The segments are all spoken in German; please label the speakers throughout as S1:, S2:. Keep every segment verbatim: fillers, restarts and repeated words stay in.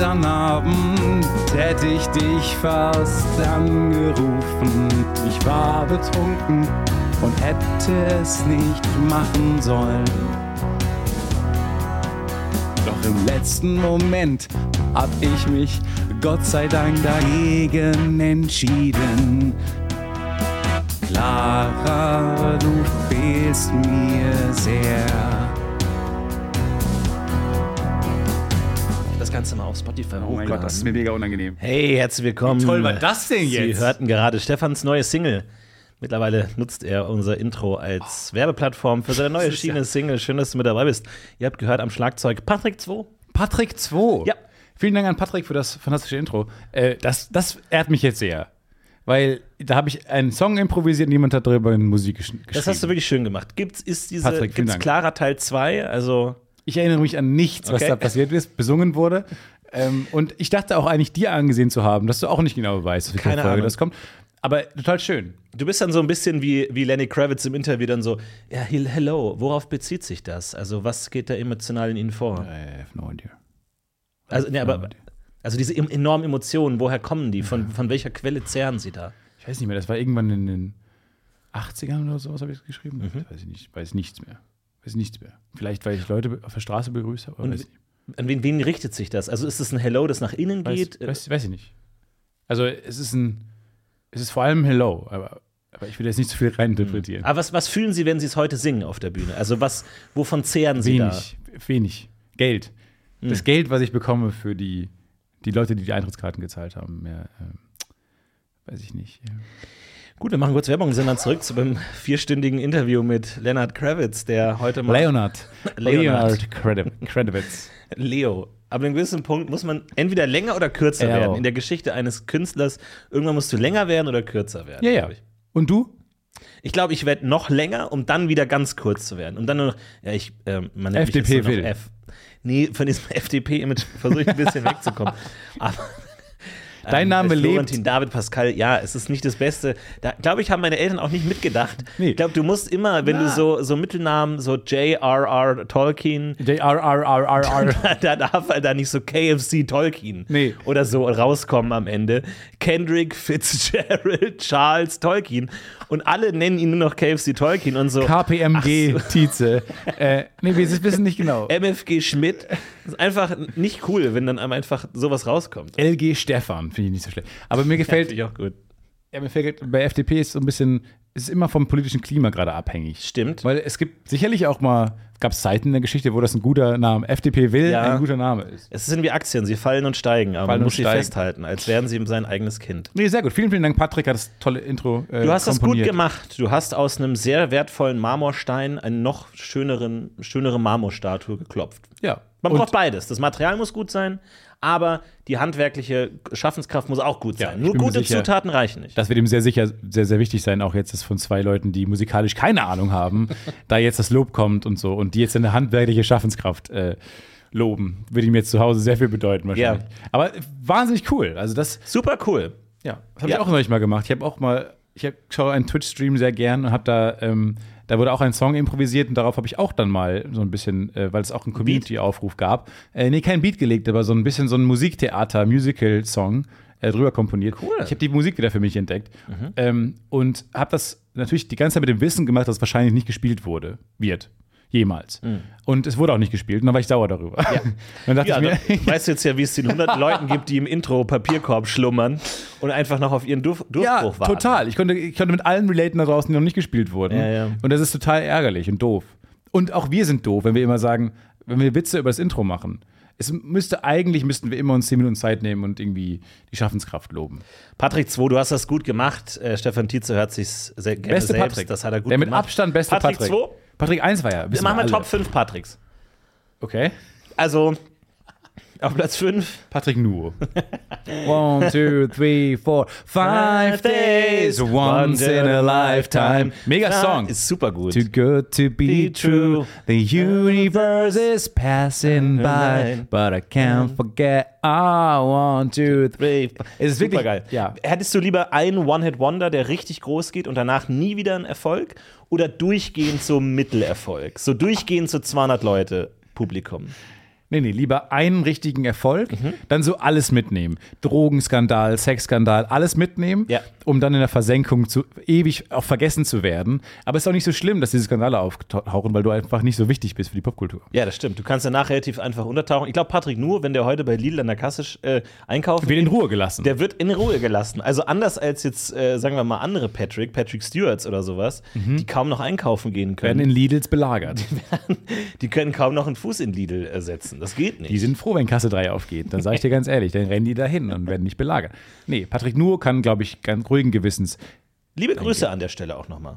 S1: gestern Abend hätte ich dich fast angerufen. Ich war betrunken und hätte es nicht machen sollen. Doch im letzten Moment hab ich mich Gott sei Dank dagegen entschieden. Clara, du fehlst mir sehr.
S2: Das Ganze mal auf Spotify
S1: Oh mein Gott, das ist mir mega unangenehm.
S2: Hey, herzlich willkommen.
S1: Wie toll war das denn jetzt?
S2: Sie hörten gerade Stefans neue Single. Mittlerweile nutzt er unser Intro als oh. Werbeplattform für seine neue Schiene-Single. Schön, dass du mit dabei bist. Ihr habt gehört am Schlagzeug Patrick zwei.
S1: Patrick zwei?
S2: Ja.
S1: Vielen Dank an Patrick für das fantastische Intro. Äh, das, das ehrt mich jetzt sehr. Weil da habe ich einen Song improvisiert und jemand hat darüber in Musik gesch- geschrieben.
S2: Das hast du wirklich schön gemacht. Gibt's, ist diese,
S1: Patrick,
S2: gibt's Clara Teil zwei? Also
S1: ich erinnere mich an nichts, was
S2: okay.
S1: da passiert ist, besungen wurde. Ähm, und ich dachte auch eigentlich, dir angesehen zu haben, dass du auch nicht genau weißt, wie
S2: Keine
S1: Folge
S2: Ahnung.
S1: das kommt. Aber total schön.
S2: Du bist dann so ein bisschen wie, wie Lenny Kravitz im Interview dann so, ja, hello, worauf bezieht sich das? Also was geht da emotional in Ihnen vor?
S1: I have no idea.
S2: Also, ne, aber, also diese enormen Emotionen, woher kommen die? Von, von welcher Quelle zehren sie da?
S1: Ich weiß nicht mehr, das war irgendwann in den achtzigern oder sowas, habe ich geschrieben.
S2: Mhm.
S1: Das weiß ich nicht, weiß nichts mehr. Weiß nichts mehr. Vielleicht, weil ich Leute auf der Straße begrüßt habe, aber weiß ich nicht.
S2: An wen, wen richtet sich das? Also ist es ein Hello, das nach innen
S1: Weiß,
S2: geht?
S1: weiß, weiß ich nicht. Also es ist ein, es ist vor allem Hello, aber, aber ich will jetzt nicht zu viel reininterpretieren.
S2: Aber was, was fühlen Sie, wenn Sie es heute singen auf der Bühne? Also was, wovon zehren Sie
S1: wenig, da? Wenig. Geld. Mhm. Das Geld, was ich bekomme für die, die Leute, die die Eintrittskarten gezahlt haben, mehr, äh, weiß ich nicht. Ja.
S2: Gut, wir machen kurz Werbung und sind dann zurück zu einem vierstündigen Interview mit Leonard Kravitz, der heute mal
S1: Leonard. Leonard Kravitz.
S2: Leo. Aber an einem gewissen Punkt muss man entweder länger oder kürzer
S1: ja.
S2: werden. In der Geschichte eines Künstlers, irgendwann musst du länger werden oder kürzer werden.
S1: Ja, ja.
S2: Ich.
S1: Und du?
S2: Ich glaube, ich werde noch länger, um dann wieder ganz kurz zu werden. Und dann nur noch, ja, ich, äh, man nennt
S1: F D P
S2: mich jetzt nur
S1: will.
S2: noch F. Nee, von diesem F D P-Image versuche ich ein bisschen wegzukommen. Aber
S1: Dein Name
S2: ähm,
S1: lebt.
S2: Florentin David Pascal, ja, es ist nicht das Beste. Da, glaube ich, haben meine Eltern auch nicht mitgedacht.
S1: Nee.
S2: Ich glaube, du musst immer, wenn
S1: Na.
S2: du so, so Mittelnamen, so J R R Tolkien,
S1: J R R R R R.
S2: da darf halt da nicht so K F C Tolkien
S1: nee.
S2: oder so rauskommen am Ende. Kendrick Fitzgerald Charles Tolkien. Und alle nennen ihn nur noch K F C Tolkien und so.
S1: K P M G
S2: so.
S1: Tietze. äh, nee, wir wissen nicht genau.
S2: M F G Schmidt. Das ist einfach nicht cool, wenn dann einfach sowas rauskommt.
S1: L G Stefan, finde ich nicht so schlecht. Aber mir gefällt.
S2: Ja, auch gut.
S1: Ja, mir gefällt, bei F D P ist so ein bisschen, ist immer vom politischen Klima gerade abhängig.
S2: Stimmt.
S1: Weil es gibt sicherlich auch mal, gab es Zeiten in der Geschichte, wo das ein guter Name, F D P will,
S2: ja.
S1: ein guter Name ist.
S2: Es sind wie Aktien, sie fallen und steigen, aber
S1: fallen
S2: man muss
S1: und
S2: sie
S1: steigen.
S2: festhalten, als wären sie sein eigenes Kind.
S1: Nee, sehr gut. Vielen, vielen Dank, Patrick, hat das tolle Intro äh,
S2: Du hast das gut
S1: komponiert.
S2: gemacht. Du hast aus einem sehr wertvollen Marmorstein eine noch schöneren, schönere Marmorstatue geklopft.
S1: Ja.
S2: Man
S1: Und
S2: braucht beides. Das Material muss gut sein, aber die handwerkliche Schaffenskraft muss auch gut
S1: Ja,
S2: sein.
S1: ich
S2: Nur
S1: bin mir
S2: gute
S1: sicher,
S2: Zutaten reichen nicht.
S1: das wird ihm sehr sicher, sehr, sehr wichtig sein, auch jetzt, dass von zwei Leuten, die musikalisch keine Ahnung haben, da jetzt das Lob kommt und so und die jetzt eine handwerkliche Schaffenskraft äh, loben. Wird ihm jetzt zu Hause sehr viel bedeuten wahrscheinlich.
S2: Ja.
S1: Aber wahnsinnig cool. Also das,
S2: Super cool.
S1: ja, das habe
S2: Ja.
S1: ich auch neulich mal gemacht. Ich habe auch mal, ich hab, schaue einen Twitch-Stream sehr gern und habe da, ähm, da wurde auch ein Song improvisiert und darauf habe ich auch dann mal so ein bisschen, äh, weil es auch einen Community-Aufruf gab, äh, nee, kein Beat gelegt, aber so ein bisschen so ein Musiktheater, Musical-Song äh, drüber komponiert.
S2: Cool.
S1: Ich habe die Musik wieder für mich entdeckt
S2: Mhm.
S1: ähm, und habe das natürlich die ganze Zeit mit dem Wissen gemacht, dass es wahrscheinlich nicht gespielt wurde, wird. Jemals.
S2: Mhm.
S1: Und es wurde auch nicht gespielt und dann war ich sauer darüber.
S2: Ja.
S1: Dann dachte
S2: Ja,
S1: ich mir,
S2: du weißt jetzt ja, wie es den hundert Leuten gibt, die im Intro Papierkorb schlummern und einfach noch auf ihren Durf Durchbruch
S1: ja,
S2: warten.
S1: total. Ich konnte, ich konnte mit allen relaten da draußen, die noch nicht gespielt wurden.
S2: Ja, ja.
S1: Und das ist total ärgerlich und doof. Und auch wir sind doof, wenn wir immer sagen, wenn wir Witze über das Intro machen. Es müsste eigentlich, müssten wir immer uns zehn Minuten Zeit nehmen und irgendwie die Schaffenskraft loben.
S2: Patrick zwei, du hast das gut gemacht. Äh, Stefan Tietze hört sich sehr gerne
S1: Beste
S2: selbst.
S1: Patrick.
S2: Das hat er gut
S1: Der mit
S2: gemacht.
S1: Abstand beste
S2: Patrick
S1: Patrick.
S2: zwei?
S1: Patrick eins war ja.
S2: Wir machen wir
S1: alle.
S2: Top fünf Patricks.
S1: Okay.
S2: Also, auf Platz fünf.
S1: Patrick Nuo. One, two, three, four, five days, once in a lifetime. Mega Song.
S2: Ist super gut.
S1: Too good to be
S2: Be
S1: true.
S2: true.
S1: The universe is passing by, but I can't forget. I want to. Es ist wirklich
S2: geil.
S1: Ja.
S2: Hättest du lieber einen One-Hit-Wonder, der richtig groß geht und danach nie wieder ein Erfolg? Oder durchgehend so Mittelerfolg? So durchgehend so zweihundert Leute Publikum?
S1: Nee, nee, lieber einen richtigen Erfolg, mhm. dann so alles mitnehmen. Drogenskandal, Sexskandal, alles mitnehmen,
S2: ja.
S1: um dann in der Versenkung zu, ewig auch vergessen zu werden. Aber es ist auch nicht so schlimm, dass diese Skandale auftauchen, weil du einfach nicht so wichtig bist für die Popkultur.
S2: Ja, das stimmt. Du kannst danach relativ einfach untertauchen. Ich glaube, Patrick Nuhr, wenn der heute bei Lidl an der Kasse äh, einkaufen
S1: wird in Ruhe gelassen.
S2: Der wird in Ruhe gelassen. Also anders als jetzt, äh, sagen wir mal, andere Patrick, Patrick Stewarts oder sowas, mhm. die kaum noch einkaufen gehen können.
S1: Werden in Lidls belagert.
S2: Die, werden, die können kaum noch einen Fuß in Lidl äh, setzen. Das geht nicht.
S1: Die sind froh, wenn Kasse drei aufgeht. Dann sage ich dir ganz ehrlich, dann rennen die dahin und werden nicht belagert. Nee, Patrick Nuhr kann, glaube ich, ganz ruhigen Gewissens.
S2: Liebe Grüße an der Stelle auch nochmal.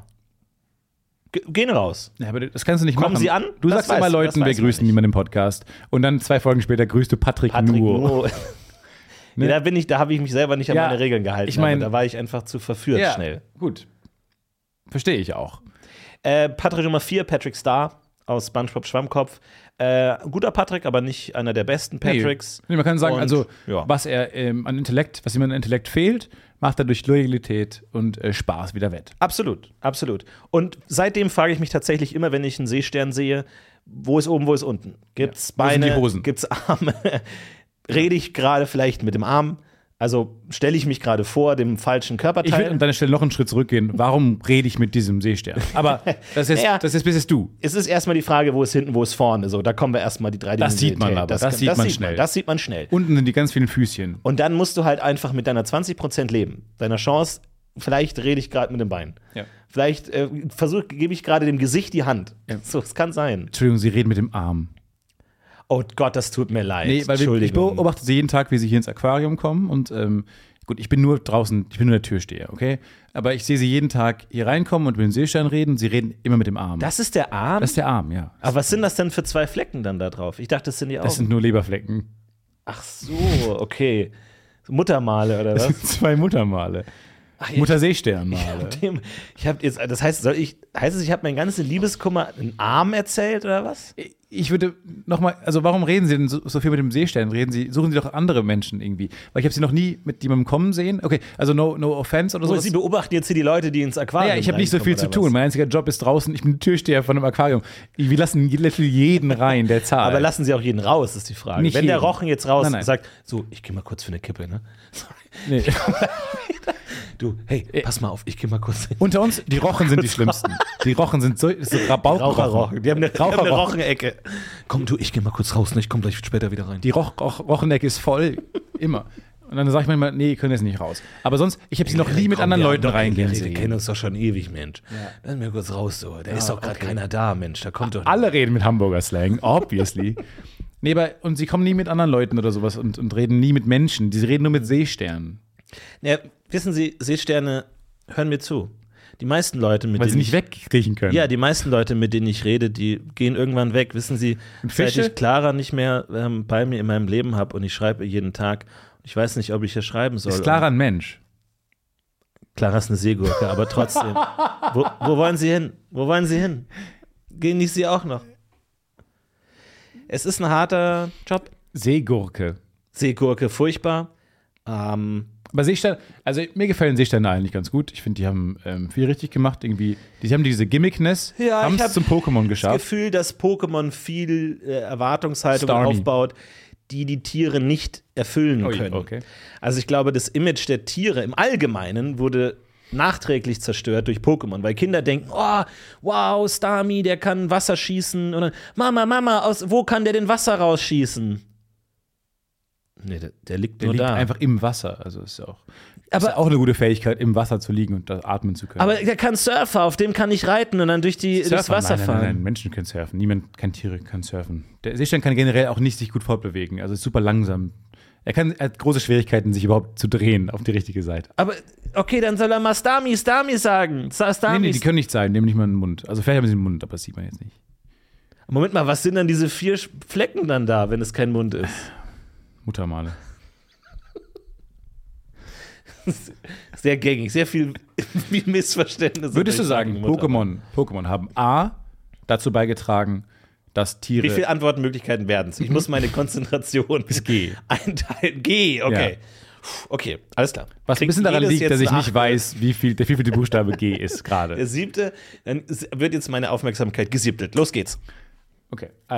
S2: Ge- gehen raus.
S1: Ja, aber das kannst du nicht
S2: Kommen
S1: machen.
S2: Sie an?
S1: Du
S2: Das
S1: sagst immer
S2: weiß-
S1: Leuten,
S2: das
S1: wir
S2: weiß man
S1: grüßen
S2: nicht.
S1: niemanden im Podcast. Und dann zwei Folgen später grüßt du Patrick,
S2: Patrick
S1: Nuhr.
S2: Nuhr.
S1: Ne?
S2: Nee, da bin ich, da habe ich mich selber nicht an
S1: Ja,
S2: meine Regeln gehalten.
S1: ich mein-
S2: aber da war ich einfach zu verführt
S1: Ja,
S2: schnell.
S1: gut. Verstehe ich auch.
S2: Äh, Patrick Nummer vier, Patrick Star aus SpongeBob Schwammkopf. Äh, guter Patrick, aber nicht einer der besten Patricks.
S1: Nee, man kann sagen,
S2: Und,
S1: also
S2: ja.
S1: was er ähm, an Intellekt, was ihm an Intellekt fehlt, macht er durch Loyalität und äh, Spaß wieder wett.
S2: Absolut, absolut. Und seitdem frage ich mich tatsächlich immer, wenn ich einen Seestern sehe, wo ist oben, wo ist unten? Gibt's
S1: Ja, wo sind
S2: Beine?
S1: die Hosen?
S2: Gibt's Arme? Rede ich gerade vielleicht mit dem Arm? Also stelle ich mich gerade vor dem falschen
S1: Ich würde
S2: Körperteil?
S1: an deiner Stelle noch einen Schritt zurückgehen. Warum rede ich mit diesem Seestern? Aber das ist,
S2: Ja.
S1: das ist bis jetzt du.
S2: Es ist erstmal die Frage, wo ist hinten, wo ist vorne. So, da kommen wir erstmal die drei
S1: Das sieht man aber, das sieht man schnell.
S2: Das sieht man schnell.
S1: Unten sind die ganz vielen Füßchen.
S2: Und dann musst du halt einfach mit deiner zwanzig Prozent leben. Deiner Chance, vielleicht rede ich gerade mit dem Bein.
S1: Ja.
S2: Vielleicht äh, versuch, gebe ich gerade dem Gesicht die Hand.
S1: Ja.
S2: So, es kann sein.
S1: Entschuldigung, Sie reden mit dem Arm.
S2: Oh Gott, das tut mir leid.
S1: Nee, weil wir, ich
S2: Entschuldigung.
S1: beobachte sie jeden Tag, wie sie hier ins Aquarium kommen. Und ähm, gut, ich bin nur draußen, ich bin nur der Türsteher, okay? Aber ich sehe sie jeden Tag hier reinkommen und mit dem Seestern reden. Sie reden immer mit dem Arm.
S2: Das ist der Arm?
S1: Das ist der Arm, ja.
S2: Aber was sind das denn für zwei Flecken dann da drauf? Ich dachte, das sind die Augen.
S1: Das sind nur Leberflecken.
S2: Ach so, okay. Muttermale oder
S1: Das
S2: was?
S1: sind zwei Muttermale.
S2: Ach,
S1: Mutterseesternmale.
S2: Dem, ich habe jetzt, das heißt, soll ich, heißt es, ich habe meinen ganzen Liebeskummer einen Arm erzählt oder was?
S1: Ich würde nochmal, also warum reden Sie denn so, so viel mit dem Seestern? Reden Sie, suchen Sie doch andere Menschen irgendwie. Weil ich habe Sie noch nie mit jemandem kommen sehen. Okay, also no, no offense oder so.
S2: Oder Sie beobachten jetzt hier die Leute, die ins Aquarium
S1: Naja, ich habe nicht so viel zu
S2: reinkommen,
S1: tun.
S2: oder
S1: Mein einziger Job ist draußen. Ich bin Türsteher von einem Aquarium. Wir lassen literally jeden rein, der
S2: was?
S1: zahlt.
S2: Aber lassen Sie auch jeden raus, ist die Frage.
S1: Nicht
S2: Wenn der
S1: jeden.
S2: Rochen jetzt raus
S1: Nein, nein.
S2: sagt, so, ich gehe mal kurz für eine Kippe, ne? Sorry.
S1: Nee.
S2: Du, hey, pass mal auf, ich gehe mal kurz.
S1: Unter uns, die Rochen sind die schlimmsten. Die Rochen sind so, so Rabauchrochen.
S2: Raucherrochen. Die haben eine, die haben eine
S1: Raucherrochen.
S2: Rochenecke. Komm, du, ich gehe mal kurz raus, ne? Ich komme gleich später wieder rein.
S1: Die Roch, Roch, Rochenecke ist voll. Immer. Und dann sage ich manchmal, nee, ihr könnt jetzt nicht raus. Aber sonst, ich habe sie noch nie mit
S2: Komm,
S1: anderen
S2: wir
S1: Leuten
S2: haben doch-
S1: reingehen
S2: Wir kennen
S1: sehen.
S2: uns doch schon ewig, Mensch. Lass mir kurz raus, so. Da ist doch gerade
S1: okay.
S2: keiner da, Mensch. Da kommt doch.
S1: Alle reden mit Hamburger Slang, obviously. Nee, aber, und sie kommen nie mit anderen Leuten oder sowas und, und reden nie mit Menschen. Die reden nur mit Seesternen.
S2: Ja, wissen Sie, Seesterne, hören mir zu. Die meisten Leute, mit
S1: Weil sie
S2: denen
S1: nicht wegkriechen können.
S2: Ja, die meisten Leute, mit denen ich rede, die gehen irgendwann weg. Wissen Sie,
S1: Und
S2: seit
S1: Fische?
S2: ich Clara nicht mehr ähm, bei mir in meinem Leben habe und ich schreibe ihr jeden Tag. Ich weiß nicht, ob ich hier schreiben soll.
S1: Ist Clara ein Mensch?
S2: Clara ist eine Seegurke, aber trotzdem. wo, wo wollen Sie hin? Wo wollen Sie hin? Genießt Sie auch noch. Es ist ein harter Job.
S1: Seegurke.
S2: Seegurke, furchtbar. Ähm,
S1: Aber Seestern, also mir gefallen Seesterne eigentlich ganz gut. Ich finde, die haben ähm, viel richtig gemacht. Irgendwie, die haben diese Gimmickness,
S2: Ja,
S1: haben
S2: ich
S1: es
S2: hab
S1: zum Pokémon
S2: das
S1: geschafft.
S2: Gefühl, dass Pokémon viel äh, Erwartungshaltung
S1: Starmie.
S2: aufbaut, die die Tiere nicht erfüllen
S1: Oh,
S2: können.
S1: okay.
S2: Also ich glaube, das Image der Tiere im Allgemeinen wurde nachträglich zerstört durch Pokémon, weil Kinder denken, oh, wow, Starmie, der kann Wasser schießen und dann, Mama, Mama, aus wo kann der denn Wasser rausschießen? Nee, der, der liegt
S1: Der
S2: nur
S1: liegt
S2: da.
S1: einfach im Wasser. Also ist ja auch,
S2: Aber-
S1: ist ja auch eine gute Fähigkeit, im Wasser zu liegen und da atmen zu können.
S2: Aber der kann Surfer, auf dem kann ich reiten und dann durch die, durchs
S1: Surfer?
S2: Wasser
S1: nein,
S2: fahren.
S1: Nein, nein, nein, Menschen können surfen. Niemand, kein Tiere kann surfen. Der Seestern kann generell auch nicht sich gut fortbewegen. Also ist super langsam. Er, kann, er hat große Schwierigkeiten, sich überhaupt zu drehen auf die richtige Seite.
S2: Aber okay, dann soll er mal Starmie, Starmie sagen. Sa-
S1: Nee,
S2: Starmie.
S1: nee, die können nicht sein, die haben nicht mal einen Mund. Also vielleicht haben sie einen Mund, aber das sieht man jetzt nicht.
S2: Moment mal, was sind dann diese vier Sch- Flecken dann da, wenn es kein Mund ist?
S1: Muttermale.
S2: Sehr gängig, sehr viel, viel Missverständnisse.
S1: Würdest du
S2: Ich
S1: sagen,
S2: Mutter.
S1: Pokémon, Pokémon haben A dazu beigetragen, dass Tiere.
S2: Wie viele Antwortmöglichkeiten werden es? Ich muss meine Konzentration
S1: Bis G.
S2: einteilen. G, okay.
S1: Ja.
S2: Puh, Okay, alles klar.
S1: Was ein
S2: Kriegt
S1: bisschen daran
S2: jedes
S1: liegt,
S2: jetzt
S1: dass ich
S2: eine
S1: nicht
S2: Acht?
S1: weiß, wie viel der wievielte Buchstabe G ist
S2: Der
S1: gerade.
S2: siebte, dann wird jetzt meine Aufmerksamkeit gesiebtelt. Los geht's.
S1: Okay, also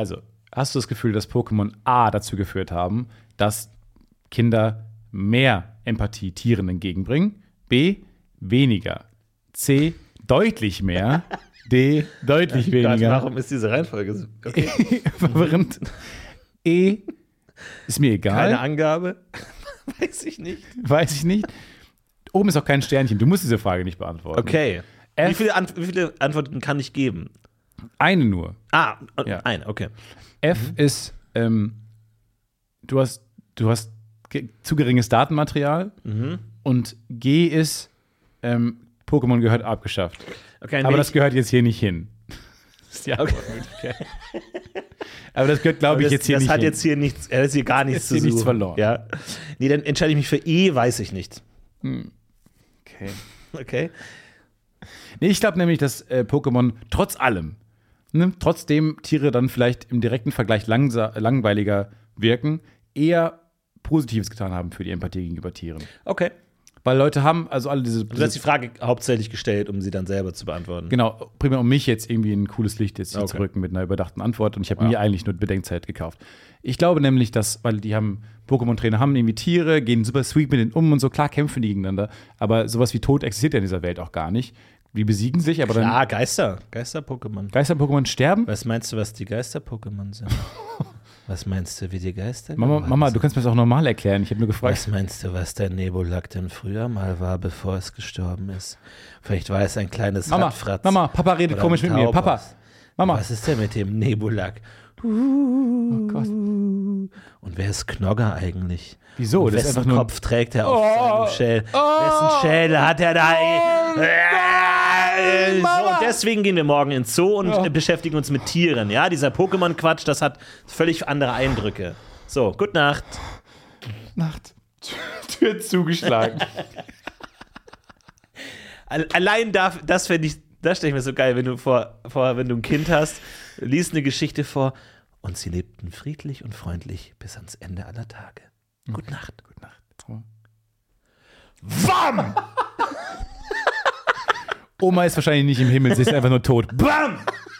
S1: hast du das Gefühl, dass Pokémon A dazu geführt haben, dass Kinder mehr Empathie Tieren entgegenbringen? B, weniger. C, deutlich mehr. D, deutlich
S2: Gott,
S1: weniger.
S2: warum ist diese Reihenfolge so? Okay.
S1: Verwirrend. E, ist mir egal.
S2: Keine Angabe? Weiß ich nicht.
S1: Weiß ich nicht. Oben ist auch kein Sternchen. Du musst diese Frage nicht beantworten.
S2: Okay. Wie viele, Ant- wie viele Antworten kann ich geben?
S1: Eine nur.
S2: Ah,
S1: Ja.
S2: eine, okay.
S1: F ist, ähm, du hast, du hast ge- zu geringes Datenmaterial.
S2: Mhm.
S1: Und G ist, ähm, Pokémon gehört abgeschafft.
S2: Okay,
S1: Aber
S2: nee,
S1: das gehört jetzt hier nicht hin. Das ist die
S2: Okay.
S1: Antwortmöglichkeit. Aber das gehört, glaube ich,
S2: das,
S1: jetzt hier
S2: das
S1: nicht
S2: hat
S1: hin.
S2: jetzt hier nichts, er hat hier gar nichts
S1: Ist
S2: zu
S1: hier
S2: suchen.
S1: nichts verloren.
S2: Ja. Nee, dann entscheide ich mich für E, weiß ich nicht.
S1: Okay.
S2: Okay.
S1: Nee, ich glaube nämlich, dass äh, Pokémon trotz allem, ne, trotzdem Tiere dann vielleicht im direkten Vergleich langsa- langweiliger wirken, eher Positives getan haben für die Empathie gegenüber Tieren.
S2: Okay.
S1: Weil Leute haben, also alle diese.
S2: Du hast die Frage hauptsächlich gestellt, um sie dann selber zu beantworten.
S1: Genau, primär um mich jetzt irgendwie in ein cooles Licht jetzt hier
S2: Okay.
S1: zu rücken mit einer überdachten Antwort. Und ich habe
S2: Ja.
S1: mir eigentlich nur Bedenkzeit gekauft. Ich glaube nämlich, dass, weil die haben, Pokémon-Trainer haben irgendwie Tiere, gehen super sweet mit denen um und so, klar kämpfen die gegeneinander. Aber sowas wie Tod existiert ja in dieser Welt auch gar nicht. Die besiegen sich, aber
S2: Klar,
S1: dann
S2: Geister. Geister-Pokémon.
S1: Geister-Pokémon sterben.
S2: Was meinst du, was die Geister-Pokémon sind? Was meinst du, wie die Geister
S1: Mama,
S2: geworden
S1: Mama,
S2: sind?
S1: du kannst mir das auch normal erklären. Ich habe nur gefragt.
S2: Was meinst du, was der Nebulak denn früher mal war, bevor es gestorben ist? Vielleicht war es ein kleines
S1: Mama,
S2: Radfratz.
S1: Mama, Papa redet
S2: oder
S1: komisch
S2: ein
S1: mit mir. Papa,
S2: Taubas.
S1: Mama.
S2: Was ist denn mit dem Nebulak?
S1: Oh Gott.
S2: Und wer ist Knogger eigentlich?
S1: Wieso?
S2: Und
S1: Das ist
S2: wessen
S1: einfach nur ein-
S2: Kopf trägt er auf
S1: Oh.
S2: seinem Schädel?
S1: Oh.
S2: Wessen Schädel hat er da? so,
S1: Mama.
S2: und deswegen gehen wir morgen ins Zoo und
S1: Ja.
S2: äh, beschäftigen uns mit Tieren. Ja, dieser Pokémon-Quatsch, das hat völlig andere Eindrücke. So, gute Nacht.
S1: Nacht. Tür zugeschlagen.
S2: Al- Allein darf, das fände ich, das stelle ich mir so geil, wenn du vor, vor, wenn du ein Kind hast, liest eine Geschichte vor und sie lebten friedlich und freundlich bis ans Ende aller Tage. Gute Nacht.
S1: Gute Nacht.
S2: Wam!
S1: Oma ist wahrscheinlich nicht im Himmel, sie ist einfach nur tot.
S2: Bam!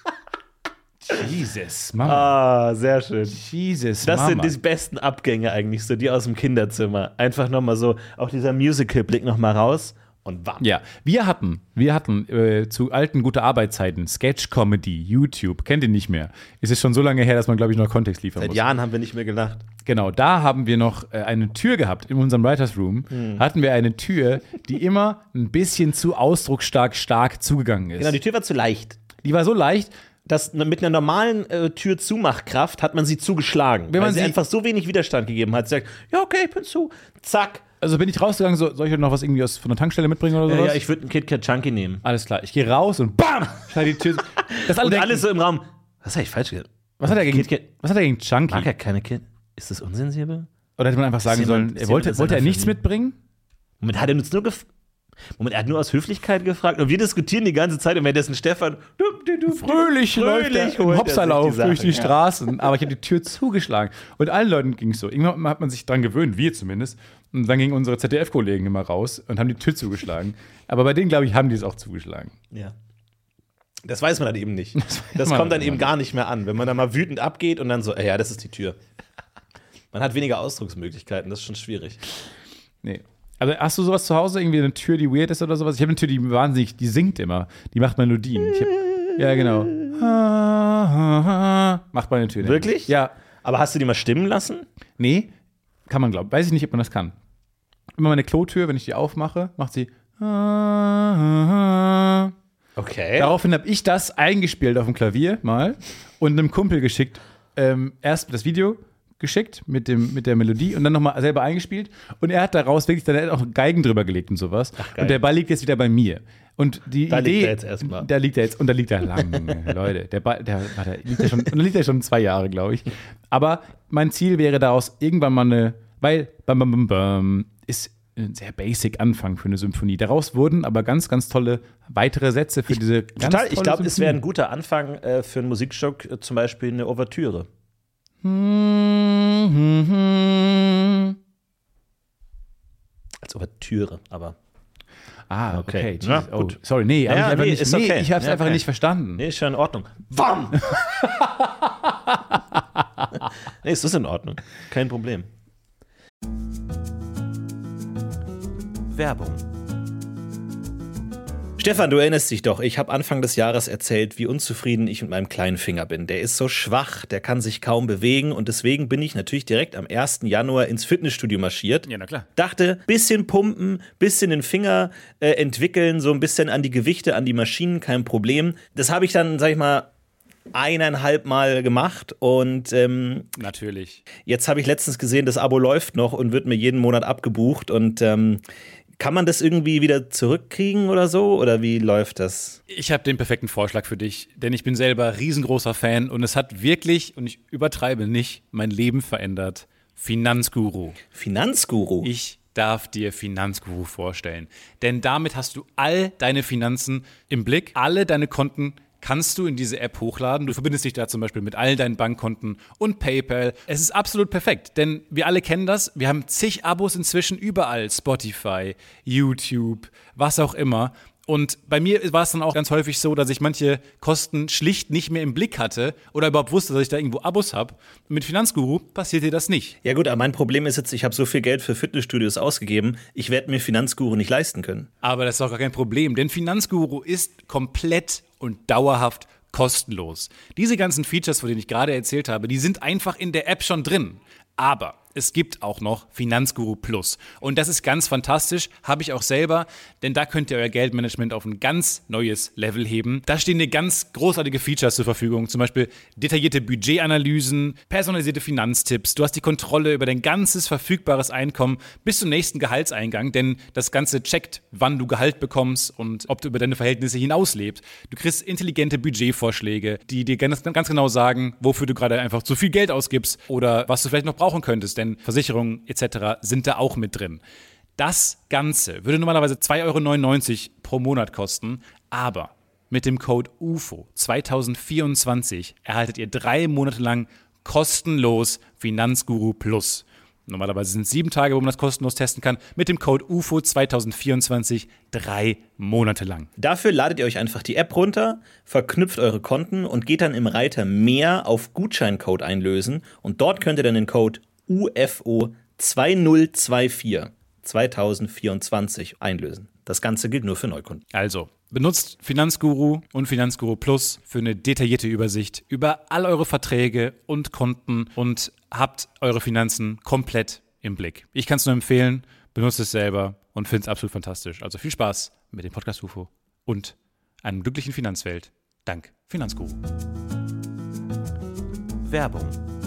S1: Jesus, Mama.
S2: Ah, sehr schön.
S1: Jesus,
S2: Das
S1: Mama.
S2: sind die besten Abgänge eigentlich, so die aus dem Kinderzimmer. Einfach nochmal so, auch dieser Musical-Blick nochmal raus und wam.
S1: Ja, wir hatten, wir hatten äh, zu alten gute Arbeitszeiten Sketch-Comedy, YouTube, kennt ihr nicht mehr. Es ist schon so lange her, dass man, glaube ich, noch Kontext liefern
S2: Seit
S1: muss.
S2: Jahren haben wir nicht mehr gelacht.
S1: Genau, da haben wir noch äh, eine Tür gehabt in unserem Writers Room. Hatten wir eine Tür, die immer ein bisschen zu ausdrucksstark stark zugegangen ist.
S2: Genau, die Tür war zu leicht.
S1: Die war so leicht,
S2: Das, mit einer normalen äh, Tür-Zumachkraft hat man sie zugeschlagen.
S1: Wenn man
S2: weil sie
S1: sie-
S2: einfach so wenig Widerstand gegeben hat. Sie sagt, ja, okay, ich bin zu. Zack.
S1: also bin ich rausgegangen, so, soll ich heute noch was irgendwie aus, von der Tankstelle mitbringen oder
S2: Ja,
S1: sowas?
S2: ja, ich würde einen KitKat Chunky nehmen.
S1: Alles klar, ich gehe raus und BAM! Schneid die Tür. Das alle
S2: Und
S1: denken,
S2: alle so im Raum. Was habe ich falsch gesagt?
S1: was hat er gegen,
S2: KitKat.
S1: was hat er gegen Chunky?
S2: Mag er keine Kit? Ist das unsensibel?
S1: Oder hätte man einfach sagen
S2: Ist jemand-
S1: sollen,
S2: ist
S1: er wollte,
S2: jemand in
S1: wollte er
S2: seiner
S1: nichts
S2: Familie?
S1: mitbringen?
S2: Moment, hat er uns nur gef Moment, er hat nur aus Höflichkeit gefragt und wir diskutieren die ganze Zeit und währenddessen Stefan du, du, du,
S1: Fröhlich, läuft er
S2: holt
S1: im
S2: er
S1: Hopserlauf
S2: sich die
S1: durch die
S2: Sachen, ja.
S1: Straßen. Aber ich habe die Tür zugeschlagen. Und allen Leuten ging es so. Irgendwann hat man sich dran gewöhnt, wir zumindest. Und dann gingen unsere Z D F-Kollegen immer raus und haben die Tür zugeschlagen. Aber bei denen, glaube ich, haben die es auch zugeschlagen.
S2: Ja. Das weiß man dann eben nicht. Das,
S1: man
S2: kommt dann
S1: dann
S2: eben
S1: immer
S2: gar nicht mehr an, wenn man dann mal wütend abgeht und dann so, ey, ja, das ist die Tür. Man hat weniger Ausdrucksmöglichkeiten, das ist schon schwierig.
S1: Nee. Aber hast du sowas zu Hause? Irgendwie eine Tür, die weird ist oder sowas? Ich habe eine Tür, die wahnsinnig, die singt immer. Die macht Melodien. Ich hab, ja, genau. Macht meine Tür.
S2: Wirklich?
S1: Ja.
S2: Aber hast du die mal stimmen lassen?
S1: Nee, kann man glauben. Weiß ich nicht, ob man das kann. Immer meine Klotür, wenn ich die aufmache, macht sie.
S2: Okay.
S1: Daraufhin habe ich das eingespielt auf dem Klavier mal und einem Kumpel geschickt. Ähm, erst das Video geschickt mit, dem, mit der Melodie und dann nochmal selber eingespielt. Und er hat daraus wirklich dann auch Geigen drüber gelegt und sowas.
S2: Ach, geil.
S1: Und der Ball liegt jetzt wieder bei mir. Und die
S2: Da
S1: Idee.
S2: liegt er jetzt erstmal.
S1: Da liegt er jetzt und da liegt er lang, Leute. Der Ball, der, der liegt ja schon, und da liegt er schon zwei Jahre, glaube ich. Aber mein Ziel wäre daraus irgendwann mal eine, weil bam, bam, bam, bam, ist ein sehr basic Anfang für eine Symphonie. Daraus wurden aber ganz, ganz tolle weitere Sätze für diese ganz
S2: Total, ich
S1: tolle
S2: glaube, es wäre ein
S1: Symphonie.
S2: guter Anfang äh, für ein Musikstück, äh, zum Beispiel eine Ouvertüre. Als Ouvertüre, aber.
S1: Ah, okay.
S2: Okay.
S1: Jesus.
S2: Ja,
S1: oh,
S2: gut.
S1: sorry, nee, hab
S2: Ja,
S1: ich einfach
S2: nee,
S1: nicht,
S2: ist
S1: nee,
S2: okay.
S1: ich habe es
S2: Ja,
S1: einfach
S2: okay.
S1: nicht verstanden.
S2: Nee, ist schon in Ordnung. Wam! Nee, es ist in Ordnung. Kein Problem. Werbung. Stefan, du erinnerst dich doch, ich habe Anfang des Jahres erzählt, wie unzufrieden ich mit meinem kleinen Finger bin. Der ist so schwach, der kann sich kaum bewegen und deswegen bin ich natürlich direkt am ersten Januar ins Fitnessstudio marschiert.
S1: Ja, na klar.
S2: Dachte, bisschen pumpen, bisschen den Finger äh, entwickeln, so ein bisschen an die Gewichte, an die Maschinen, kein Problem. Das habe ich dann, sag ich mal, eineinhalb Mal gemacht und ähm,
S1: natürlich.
S2: Jetzt habe ich letztens gesehen, das Abo läuft noch und wird mir jeden Monat abgebucht und ähm, kann man das irgendwie wieder zurückkriegen oder so? Oder wie läuft das?
S1: Ich habe den perfekten Vorschlag für dich, denn ich bin selber riesengroßer Fan und es hat wirklich, und ich übertreibe nicht, mein Leben verändert. Finanzguru.
S2: Finanzguru?
S1: Ich darf dir Finanzguru vorstellen, denn damit hast du all deine Finanzen im Blick, alle deine Konten kannst du in diese App hochladen. Du verbindest dich da zum Beispiel mit all deinen Bankkonten und PayPal. Es ist absolut perfekt, denn wir alle kennen das. Wir haben zig Abos inzwischen überall. Spotify, YouTube, was auch immer. Und bei mir war es dann auch ganz häufig so, dass ich manche Kosten schlicht nicht mehr im Blick hatte oder überhaupt wusste, dass ich da irgendwo Abos habe. Mit Finanzguru passiert dir das nicht.
S2: Ja gut, aber mein Problem ist jetzt, ich habe so viel Geld für Fitnessstudios ausgegeben, ich werde mir Finanzguru nicht leisten können.
S1: Aber das ist auch gar kein Problem, denn Finanzguru ist komplett und dauerhaft kostenlos. Diese ganzen Features, von denen ich gerade erzählt habe, die sind einfach in der App schon drin. Aber es gibt auch noch Finanzguru Plus. Und das ist ganz fantastisch, habe ich auch selber, denn da könnt ihr euer Geldmanagement auf ein ganz neues Level heben. Da stehen dir ganz großartige Features zur Verfügung, zum Beispiel detaillierte Budgetanalysen, personalisierte Finanztipps. Du hast die Kontrolle über dein ganzes verfügbares Einkommen bis zum nächsten Gehaltseingang, denn das Ganze checkt, wann du Gehalt bekommst und ob du über deine Verhältnisse hinauslebst. Du kriegst intelligente Budgetvorschläge, die dir ganz, ganz genau sagen, wofür du gerade einfach zu viel Geld ausgibst oder was du vielleicht noch brauchen könntest, denn Versicherungen et cetera sind da auch mit drin. Das Ganze würde normalerweise zwei Euro neunundneunzig pro Monat kosten, aber mit dem Code U F O zwanzig vierundzwanzig erhaltet ihr drei Monate lang kostenlos Finanzguru Plus. Normalerweise sind es sieben Tage, wo man das kostenlos testen kann. Mit dem Code U F O zwanzig vierundzwanzig drei Monate lang.
S2: Dafür ladet ihr euch einfach die App runter, verknüpft eure Konten und geht dann im Reiter Mehr auf Gutscheincode einlösen. Und dort könnt ihr dann den Code U F O zwanzig vierundzwanzig zwanzig vierundzwanzig einlösen. Das Ganze gilt nur für Neukunden.
S1: Also, benutzt Finanzguru und Finanzguru Plus für eine detaillierte Übersicht über all eure Verträge und Konten und habt eure Finanzen komplett im Blick. Ich kann es nur empfehlen, benutzt es selber und finde es absolut fantastisch. Also viel Spaß mit dem Podcast U F O und einem glücklichen Finanzwelt. Dank Finanzguru.
S2: Werbung.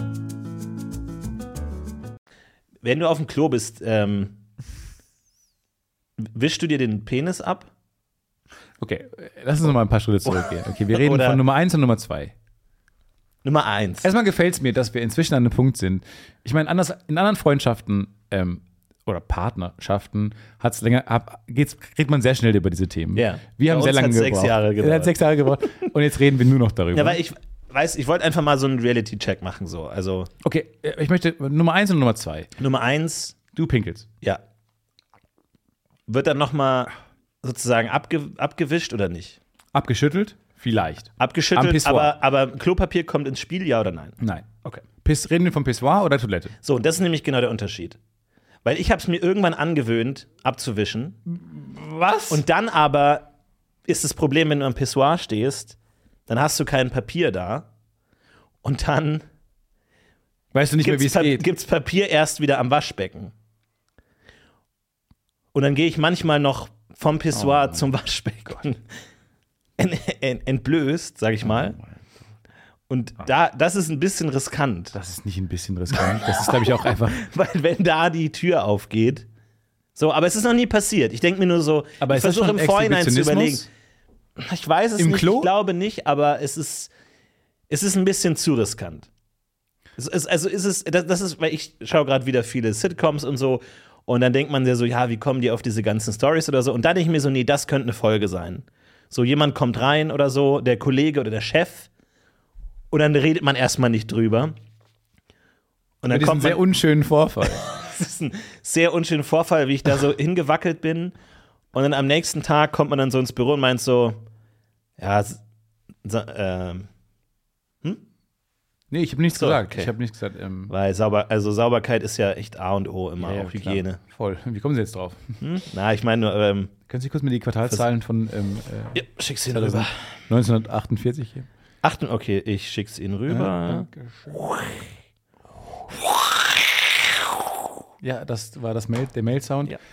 S2: Wenn du auf dem Klo bist, ähm, wischst du dir den Penis ab?
S1: Okay, lass uns noch mal ein paar Schritte zurückgehen. Okay, wir reden
S2: Oder
S1: von Nummer eins und Nummer zwei.
S2: Nummer eins.
S1: Erstmal gefällt es mir, dass wir inzwischen an einem Punkt sind. Ich meine, anders, in anderen Freundschaften ähm, oder Partnerschaften hat's länger, hab, geht's, redet man sehr schnell über diese Themen.
S2: Ja.
S1: Wir haben
S2: Bei
S1: sehr
S2: uns
S1: lange
S2: hat's
S1: gebraucht.
S2: sechs Jahre gebraucht.
S1: Er hat sechs Jahre gebraucht. Und jetzt reden wir nur noch darüber.
S2: Ja, weil ich weiß, ich wollte einfach mal so einen Reality-Check machen. So. Also
S1: Okay, ich möchte Nummer eins und Nummer zwei.
S2: Nummer eins,
S1: Du pinkelst.
S2: ja. Wird dann nochmal sozusagen abge abgewischt oder nicht?
S1: Abgeschüttelt? Vielleicht. Am
S2: Abgeschüttelt,
S1: Pissoir.
S2: aber, aber Klopapier kommt ins Spiel, ja oder nein?
S1: Nein.
S2: Okay.
S1: Piss, reden wir vom Pissoir oder Toilette?
S2: So, und das ist nämlich genau der Unterschied. Weil ich habe es mir irgendwann angewöhnt, abzuwischen.
S1: Was? Und
S2: Und dann aber ist das Problem, wenn du am Pissoir stehst, dann hast du kein Papier da. Und dann
S1: weißt du nicht mehr, wie
S2: gibt's,
S1: es
S2: Pa-
S1: geht?
S2: gibt's Papier erst wieder am Waschbecken. Und dann gehe ich manchmal noch vom Pissoir
S1: Oh.
S2: zum Waschbecken. Ent, ent, entblößt, sag ich mal. Und da, das ist ein bisschen riskant.
S1: Das ist nicht ein bisschen riskant. Das ist, glaube ich, auch einfach.
S2: Weil wenn da die Tür aufgeht. So, aber es ist noch nie passiert. Ich denke mir nur so,
S1: Aber
S2: ich
S1: ist das
S2: versuche
S1: schon
S2: im Vorhinein zu überlegen.
S1: Exhibitionismus?
S2: Ich weiß es
S1: Im
S2: nicht,
S1: Klo?
S2: ich glaube nicht, aber es ist, es ist ein bisschen zu riskant. Es ist, also ist es, das, das ist, weil ich schaue gerade wieder viele Sitcoms und so und dann denkt man sich so, ja, wie kommen die auf diese ganzen Stories oder so und dann denke ich mir so, nee, das könnte eine Folge sein. So, jemand kommt rein oder so, der Kollege oder der Chef und dann redet man erstmal nicht drüber. Und dann
S1: Mit diesem
S2: kommt man,
S1: sehr unschönen Vorfall.
S2: das ist ein sehr unschöner Vorfall, wie ich da so hingewackelt bin. Und dann am nächsten Tag kommt man dann so ins Büro und meint so, ja, so, ähm,
S1: Nee, ich habe nichts
S2: So,
S1: gesagt.
S2: okay.
S1: Ich habe nichts gesagt. Ähm,
S2: Weil sauber, also Sauberkeit ist ja echt A und O immer,
S1: ja,
S2: auch
S1: klar.
S2: Hygiene.
S1: Voll. Wie kommen Sie jetzt drauf?
S2: Hm? Na, ich meine nur, ähm,
S1: Können Sie kurz mir die Quartalszahlen von ähm, äh,
S2: ja, schick's Ihnen rüber.
S1: neunzehnhundertachtundvierzig geben?
S2: Achten, okay, ich schick's Ihnen rüber.
S1: Ja, das war das Mail, der Mail-Sound.
S2: Ja.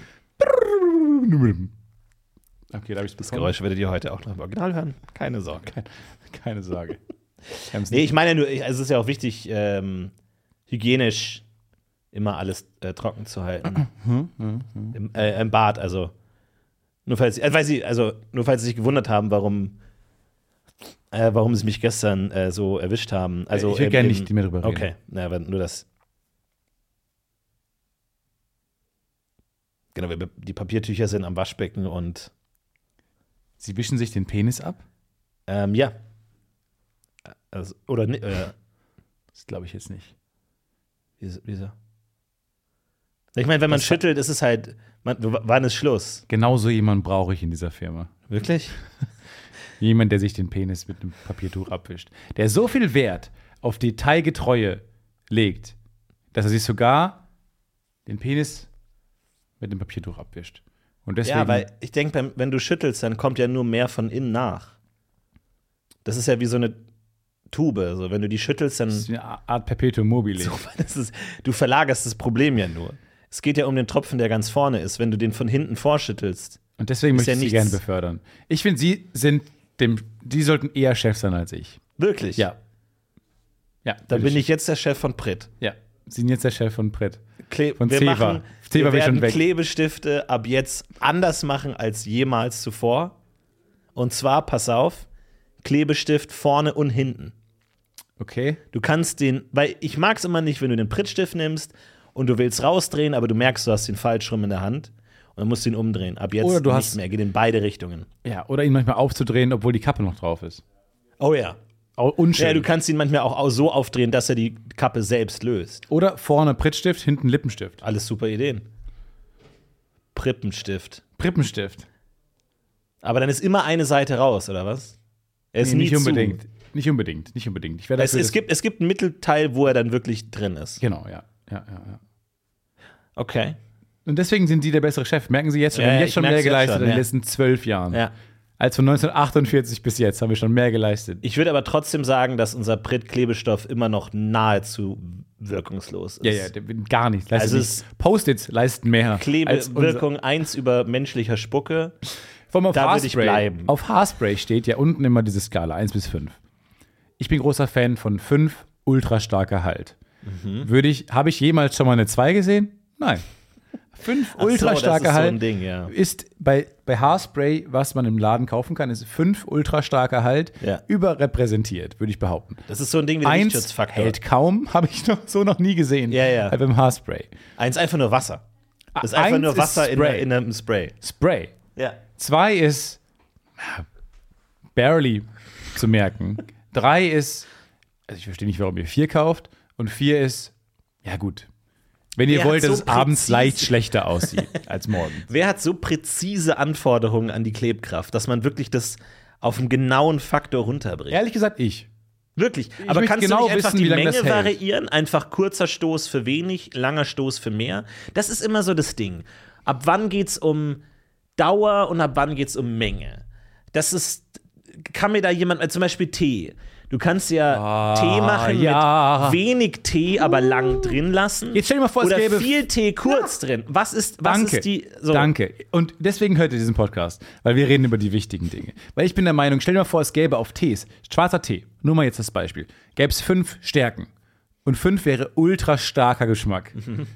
S1: Okay, da habe ich
S2: Das Geräusch werdet ihr heute auch noch im Original hören. Keine Sorge.
S1: Keine, keine Sorge.
S2: Nee, ich meine ja nur, es ist ja auch wichtig, ähm, hygienisch immer alles äh, trocken zu halten. Im, äh, Im Bad, also. Nur falls, äh, weil sie, also, nur falls Sie sich gewundert haben, warum, äh, warum Sie mich gestern äh, so erwischt haben. Also,
S1: ich will
S2: im-
S1: gerne
S2: im-
S1: nicht mehr drüber reden.
S2: Okay, na, aber nur das. Genau, wir- die Papiertücher sind am Waschbecken und
S1: Sie wischen sich den Penis ab?
S2: ähm, ja. Also, oder ni- äh,
S1: Das glaube ich jetzt nicht.
S2: wieso? wieso? Ich meine, wenn man
S1: Das-
S2: schüttelt, ist es halt, man, w- wann ist Schluss?
S1: Genau so jemanden brauche ich in dieser Firma.
S2: Wirklich?
S1: Jemand, der sich den Penis mit einem Papiertuch abwischt. Der so viel Wert auf Detailgetreue legt, dass er sich sogar den Penis mit dem Papiertuch abwischt. Und deswegen,
S2: Ja, weil ich denke, wenn du schüttelst, dann kommt ja nur mehr von innen nach. Das ist ja wie so eine Tube. So, wenn du die schüttelst, dann.
S1: das ist eine Art Perpetuum mobile.
S2: So, das ist, du verlagerst das Problem ja nur. Es geht ja um den Tropfen, der ganz vorne ist. Wenn du den von hinten vorschüttelst.
S1: Und deswegen
S2: ist
S1: möchte
S2: ja
S1: ich Sie
S2: nichts.
S1: gerne befördern. Ich finde, Sie sind dem, die sollten eher Chef sein als ich.
S2: Wirklich?
S1: Ja. Ja,
S2: Dann bin ich jetzt der Chef von Pritt.
S1: Ja, Sie sind jetzt der Chef von Pritt.
S2: Kle
S1: Von
S2: wir
S1: Ceva.
S2: machen,
S1: Ceva
S2: wir
S1: will schon
S2: werden
S1: weg.
S2: Klebestifte ab jetzt anders machen als jemals zuvor. Und zwar, pass auf, Klebestift vorne und hinten.
S1: Okay.
S2: Du kannst den, weil ich mag es immer nicht, wenn du den Prittstift nimmst und du willst rausdrehen, aber du merkst, du hast den falsch rum in der Hand und dann musst du ihn umdrehen. Ab jetzt
S1: Oder du
S2: nicht
S1: hast-
S2: mehr, geht in beide Richtungen.
S1: Ja, oder ihn manchmal aufzudrehen, obwohl die Kappe noch drauf ist.
S2: Oh ja.
S1: Au- Unschön.
S2: Ja, du kannst ihn manchmal auch so aufdrehen, dass er die Kappe selbst löst.
S1: Oder vorne Prittstift, hinten Lippenstift.
S2: Alles super Ideen. Prippenstift.
S1: Prippenstift.
S2: Aber dann ist immer eine Seite raus, oder was? Er ist
S1: Nee,
S2: nie
S1: nicht
S2: zu.
S1: unbedingt. Nicht unbedingt. Nicht unbedingt. Ich werde
S2: Es,
S1: dafür,
S2: es,
S1: dass-
S2: gibt, es gibt ein Mittelteil, wo er dann wirklich drin ist.
S1: Genau, ja. Ja, ja, ja.
S2: Okay.
S1: Und deswegen sind Sie der bessere Chef. Merken Sie jetzt schon,
S2: Ja,
S1: wir haben
S2: ja,
S1: jetzt
S2: ich
S1: schon
S2: merk's
S1: mehr
S2: jetzt
S1: geleistet
S2: schon,
S1: in den
S2: ja.
S1: letzten zwölf Jahren.
S2: Ja.
S1: Als von neunzehnhundertachtundvierzig bis jetzt haben wir schon mehr geleistet.
S2: Ich würde aber trotzdem sagen, dass unser Pritt-Klebestoff immer noch nahezu wirkungslos ist.
S1: ja, ja, der will gar nichts. Leistet
S2: Also
S1: nichts. Post-its leisten mehr. als unser-
S2: Klebewirkung eins über menschlicher Spucke.
S1: Vor allem auf
S2: Da würde ich
S1: Haarspray.
S2: bleiben.
S1: Auf Haarspray steht ja unten immer diese Skala, eins bis fünf. Ich bin großer Fan von fünf, ultra starker Halt.
S2: Mhm.
S1: Würde ich, habe ich jemals schon mal eine zwei gesehen? Nein. fünf
S2: Ach so,
S1: ultra
S2: das
S1: starker
S2: ist so
S1: Halt
S2: ein Ding, ja.
S1: ist bei, bei Haarspray, was man im Laden kaufen kann, ist fünf ultra starker Halt
S2: Ja.
S1: überrepräsentiert, würde ich behaupten.
S2: Das ist so ein Ding wie der
S1: Eins
S2: Lichtschutzfaktor.
S1: hält kaum, habe ich noch, so noch nie gesehen.
S2: Ja, ja.
S1: Äh, Beim Haarspray.
S2: Eins einfach nur Wasser. Das ist
S1: Ah,
S2: einfach
S1: eins
S2: nur
S1: ist
S2: Wasser in,
S1: Spray.
S2: in einem Spray.
S1: Spray.
S2: Ja.
S1: Zwei ist ja, barely zu merken. Drei ist, also ich verstehe nicht, warum ihr vier kauft. Und vier ist, ja gut. Wenn ihr
S2: Wer
S1: wollt,
S2: hat
S1: dass
S2: so
S1: es abends
S2: präzise-
S1: leicht schlechter aussieht als morgens.
S2: Wer hat so präzise Anforderungen an die Klebkraft, dass man wirklich das auf einen genauen Faktor runterbringt?
S1: Ehrlich gesagt, ich.
S2: Wirklich. Aber
S1: möchte
S2: kannst
S1: genau
S2: du nicht einfach
S1: wissen,
S2: die
S1: wie lange
S2: Menge
S1: das hält.
S2: variieren? Einfach kurzer Stoß für wenig, langer Stoß für mehr? Das ist immer so das Ding. Ab wann geht's um Dauer und ab wann geht's um Menge? Das ist, kann mir da jemand, äh, zum Beispiel Tee. Du kannst ja
S1: Ah,
S2: Tee machen
S1: ja.
S2: mit wenig Tee, aber lang drin lassen.
S1: Jetzt stell dir mal vor, es
S2: Oder
S1: gäbe-
S2: viel Tee kurz drin. Was ist, was
S1: Danke.
S2: ist die. So.
S1: Danke. Und deswegen hört ihr diesen Podcast, weil wir reden über die wichtigen Dinge. Weil ich bin der Meinung, stell dir mal vor, es gäbe auf Tees, schwarzer Tee, nur mal jetzt das Beispiel, gäbe es fünf Stärken. Und fünf wäre ultra starker Geschmack.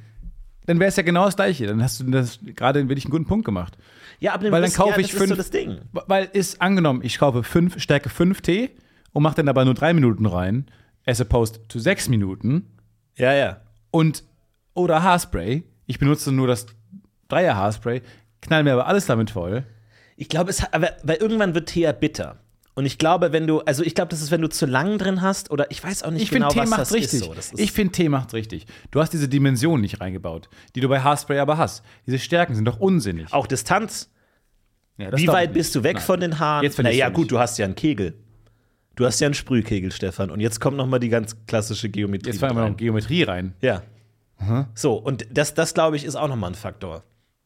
S1: Dann wäre es ja genau das Gleiche. Dann hast du das gerade wirklich einen guten Punkt gemacht.
S2: Ja, ab einem
S1: Weil dann
S2: gewissen-
S1: kaufe
S2: ja,
S1: ich
S2: das ist
S1: fünf.
S2: so das Ding.
S1: Weil ist angenommen, ich kaufe fünf, Stärke fünf Tee und mache dann aber nur drei Minuten rein, as opposed to sechs Minuten.
S2: Ja, ja.
S1: Und oder Haarspray. Ich benutze nur das Dreier Haarspray, knall mir aber alles damit voll.
S2: Ich glaube, es hat, aber, weil irgendwann wird Tee ja bitter. Und ich glaube, wenn du, also ich glaube, das ist, wenn du zu lang drin hast, oder ich weiß auch nicht
S1: Ich
S2: genau,
S1: finde, Tee
S2: was
S1: macht's
S2: das
S1: richtig.
S2: ist. So. Das ist
S1: Ich finde, Tee macht's richtig. Du hast diese Dimension nicht reingebaut, die du bei Haarspray aber hast. Diese Stärken sind doch unsinnig.
S2: auch Distanz.
S1: Ja, das
S2: Wie
S1: glaub ich
S2: weit
S1: nicht.
S2: bist du weg
S1: Nein.
S2: von den Haaren?
S1: Jetzt find ich's
S2: naja,
S1: völlig.
S2: gut, du hast ja einen Kegel. Du hast ja einen Sprühkegel, Stefan. Und jetzt kommt noch mal die ganz klassische Geometrie
S1: Jetzt fangen wir
S2: rein.
S1: noch Geometrie rein.
S2: Ja. Mhm. So, und das, das glaube ich, ist auch noch mal ein Faktor.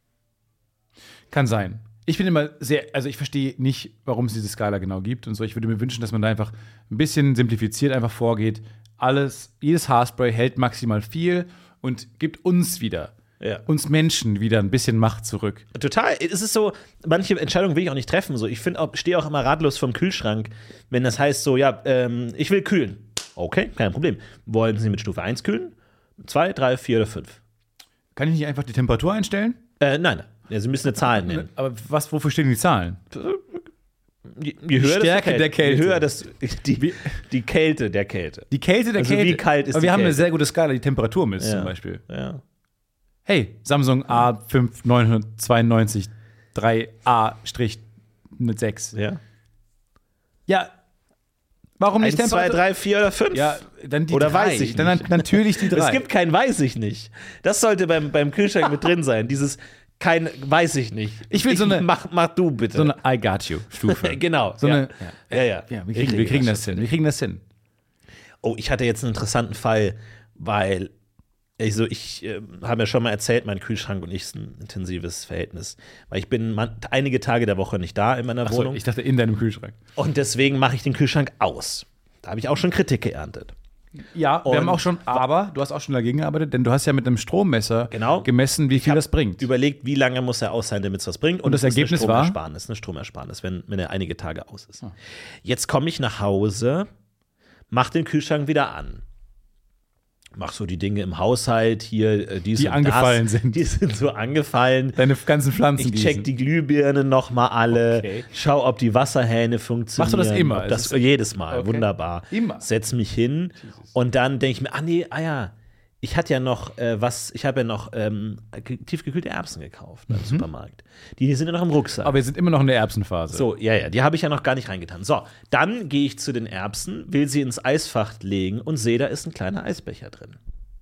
S1: Kann sein. Ich bin immer sehr, also ich verstehe nicht, warum es diese Skala genau gibt und so. Ich würde mir wünschen, dass man da einfach ein bisschen simplifiziert einfach vorgeht. Alles, jedes Haarspray hält maximal viel und gibt uns wieder,
S2: Ja.
S1: uns Menschen wieder ein bisschen Macht zurück.
S2: Total. Es ist so, manche Entscheidungen will ich auch nicht treffen. So, ich finde auch, stehe auch immer ratlos vom Kühlschrank, wenn das heißt so, ja, ähm, ich will kühlen. Okay, kein Problem. Wollen Sie mit Stufe eins kühlen? zwei, drei, vier oder fünf?
S1: Kann ich nicht einfach die Temperatur einstellen?
S2: Äh, nein, nein. Ja, Sie müssen eine Zahl nennen.
S1: Aber was, wofür stehen die Zahlen?
S2: Je, je höher
S1: Stärke
S2: das
S1: der Kälte.
S2: Je höher das, die, die Kälte der Kälte.
S1: Die Kälte der
S2: Also
S1: Kälte.
S2: wie kalt ist
S1: Aber
S2: die
S1: wir haben eine
S2: Kälte?
S1: sehr gute Skala, die Temperatur misst
S2: Ja.
S1: zum Beispiel.
S2: Ja.
S1: Hey, Samsung A fünf neunhundertzweiundneunzig drei A sechs.
S2: ja.
S1: Ja, warum nicht
S2: Eins, zwei,
S1: Temperatur?
S2: drei, vier oder fünf?
S1: Ja, dann die
S2: Oder
S1: drei.
S2: weiß ich
S1: Dann
S2: nicht.
S1: natürlich die drei.
S2: Es gibt kein Weiß ich nicht. Das sollte beim, beim Kühlschrank mit drin sein. Dieses kein Weiß ich nicht.
S1: Ich will so eine-
S2: Mach, mach du bitte.
S1: so eine I got you Stufe.
S2: genau.
S1: So
S2: ja.
S1: eine,
S2: ja, ja.
S1: ja, wir kriegen, wir kriegen das hin. Wir kriegen das hin.
S2: Oh, ich hatte jetzt einen interessanten Fall, weil ich, so, ich äh, habe ja schon mal erzählt, mein Kühlschrank und ich ist ein intensives Verhältnis. Weil ich bin man, einige Tage der Woche nicht da in meiner
S1: Achso,
S2: Wohnung.
S1: ich dachte in deinem Kühlschrank.
S2: Und deswegen mache ich den Kühlschrank aus. Da habe ich auch schon Kritik geerntet.
S1: Ja,
S2: Und-
S1: wir haben auch schon, aber du hast auch schon dagegen gearbeitet, denn du hast ja mit einem Strommesser
S2: Genau.
S1: gemessen, wie viel
S2: hab
S1: das bringt.
S2: Überlegt, wie lange muss er aus sein, damit es was bringt.
S1: Und das
S2: es ist
S1: Ergebnis
S2: eine
S1: war?
S2: Stromersparnis, eine Stromersparnis, wenn, wenn er einige Tage aus ist.
S1: Ah.
S2: Jetzt komme ich nach Hause, mach den Kühlschrank wieder an. Mach so die Dinge im Haushalt hier, äh, dies
S1: Die
S2: und
S1: angefallen
S2: das.
S1: sind.
S2: Die sind so angefallen.
S1: Deine ganzen Pflanzen
S2: Ich check die Glühbirne noch mal alle,
S1: Okay.
S2: schau, ob die Wasserhähne funktionieren.
S1: Machst du das immer?
S2: Ob Das,
S1: Es ist-
S2: jedes Mal,
S1: Okay.
S2: wunderbar.
S1: Immer?
S2: Setz mich hin und dann denke ich mir, ah nee, ah ja, ich hatte ja noch äh, was, ich habe ja noch ähm, ge- tiefgekühlte Erbsen gekauft beim Supermarkt. Die sind ja noch im Rucksack.
S1: Aber wir sind immer noch in der Erbsenphase.
S2: So, ja, ja, die habe ich ja noch gar nicht reingetan. So, dann gehe ich zu den Erbsen, will sie ins Eisfach legen und sehe, da ist ein kleiner Eisbecher drin.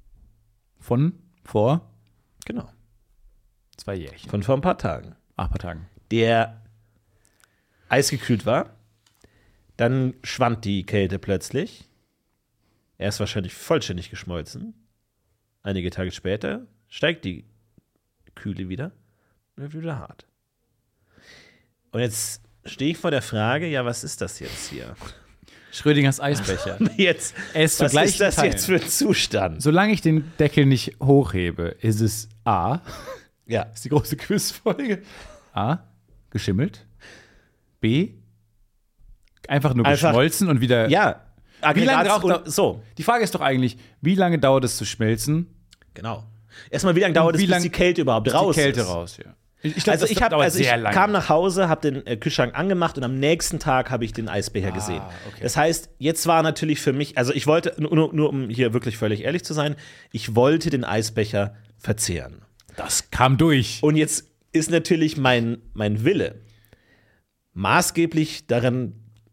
S1: Von vor
S2: Genau,
S1: zwei Jährchen.
S2: von vor ein paar Tagen.
S1: Ach, paar Tagen.
S2: Der eisgekühlt war. Dann schwand die Kälte plötzlich. Er ist wahrscheinlich vollständig geschmolzen. Einige Tage später steigt die Kühle wieder und wird wieder hart. Und jetzt stehe ich vor der Frage, ja, was ist das jetzt hier?
S1: Schrödingers Eisbecher.
S2: Jetzt,
S1: Er ist zu
S2: was
S1: gleichen
S2: ist das
S1: Teilen.
S2: jetzt für ein Zustand?
S1: Solange ich den Deckel nicht hochhebe, ist es A,
S2: Ja,
S1: ist die große Quizfolge. A, geschimmelt. B, einfach nur
S2: Einfach-
S1: geschmolzen und wieder.
S2: ja.
S1: Wie lange
S2: Aggregats-
S1: braucht
S2: und- so,
S1: Die Frage ist doch eigentlich, wie lange dauert es zu schmelzen?
S2: genau. Erstmal, wie lange dauert es,
S1: wie
S2: bis
S1: lang
S2: die Kälte überhaupt raus
S1: die Kälte
S2: ist?
S1: raus, ja. Ich, ich glaub,
S2: Also
S1: das
S2: ich, hab,
S1: dauert
S2: also ich
S1: sehr lange.
S2: kam nach Hause, habe den äh, Kühlschrank angemacht und am nächsten Tag habe ich den Eisbecher gesehen.
S1: okay.
S2: Das heißt, jetzt war natürlich für mich, also ich wollte, nur, nur, nur um hier wirklich völlig ehrlich zu sein, ich wollte den Eisbecher verzehren.
S1: Das kam durch.
S2: Und jetzt ist natürlich mein, mein Wille maßgeblich darin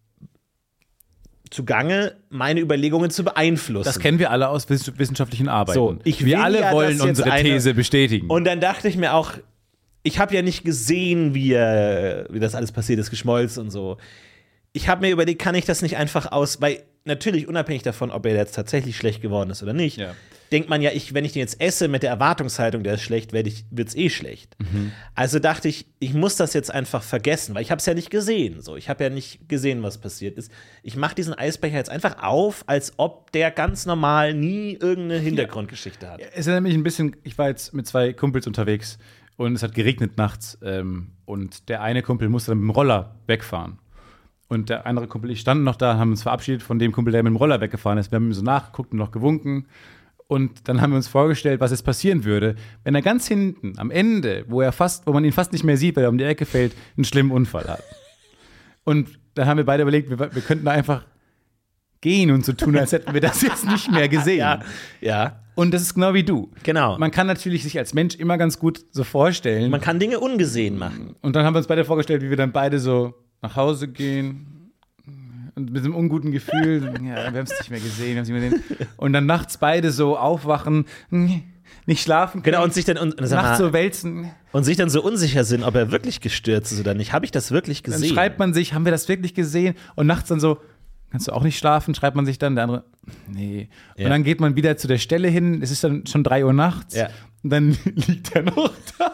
S2: zugange, meine Überlegungen zu beeinflussen.
S1: Das kennen wir alle aus wiss- wissenschaftlichen Arbeiten.
S2: So, ich will
S1: wir alle
S2: ja,
S1: wollen
S2: dass jetzt
S1: unsere
S2: eine-
S1: These bestätigen.
S2: Und dann dachte ich mir auch, ich habe ja nicht gesehen, wie, äh, wie das alles passiert ist, geschmolzen und so. Ich habe mir überlegt, kann ich das nicht einfach aus, weil natürlich unabhängig davon, ob er jetzt tatsächlich schlecht geworden ist oder nicht,
S1: Ja.
S2: denkt man ja, ich, wenn ich den jetzt esse mit der Erwartungshaltung, der ist schlecht, wird es eh schlecht.
S1: Mhm.
S2: Also dachte ich, ich muss das jetzt einfach vergessen, weil ich habe es ja nicht gesehen. So, ich habe ja nicht gesehen, was passiert ist. Ich mache diesen Eisbecher jetzt einfach auf, als ob der ganz normal nie irgendeine Hintergrundgeschichte hat.
S1: Es ist nämlich ein bisschen, ich war jetzt mit zwei Kumpels unterwegs und es hat geregnet nachts ähm, und der eine Kumpel musste dann mit dem Roller wegfahren. Und der andere Kumpel, ich standen noch da, haben uns verabschiedet von dem Kumpel, der mit dem Roller weggefahren ist. Wir haben ihm so nachgeguckt und noch gewunken. Und dann haben wir uns vorgestellt, was jetzt passieren würde, wenn er ganz hinten, am Ende, wo er fast, wo man ihn fast nicht mehr sieht, weil er um die Ecke fällt, einen schlimmen Unfall hat. Und dann haben wir beide überlegt, wir, wir könnten da einfach gehen und so tun, als hätten wir das jetzt nicht mehr gesehen.
S2: Ja, ja,
S1: Und das ist genau wie du.
S2: genau.
S1: Man kann natürlich sich als Mensch immer ganz gut so vorstellen.
S2: Man kann Dinge ungesehen machen.
S1: Und dann haben wir uns beide vorgestellt, wie wir dann beide so nach Hause gehen und mit einem unguten Gefühl, ja, wir haben es nicht mehr gesehen, wir haben's nicht mehr gesehen. Und dann nachts beide so aufwachen, nicht schlafen können.
S2: Genau, und sich dann, und, sag
S1: nachts
S2: mal,
S1: so wälzen.
S2: und sich dann so unsicher sind, ob er wirklich gestürzt ist oder nicht. Habe ich das wirklich
S1: Dann
S2: gesehen?
S1: schreibt man sich, haben wir das wirklich gesehen? Und nachts dann so, kannst du auch nicht schlafen, schreibt man sich dann, der andere, nee.
S2: Ja.
S1: Und dann geht man wieder zu der Stelle hin, es ist dann schon drei Uhr nachts
S2: Ja.
S1: und dann liegt er noch da.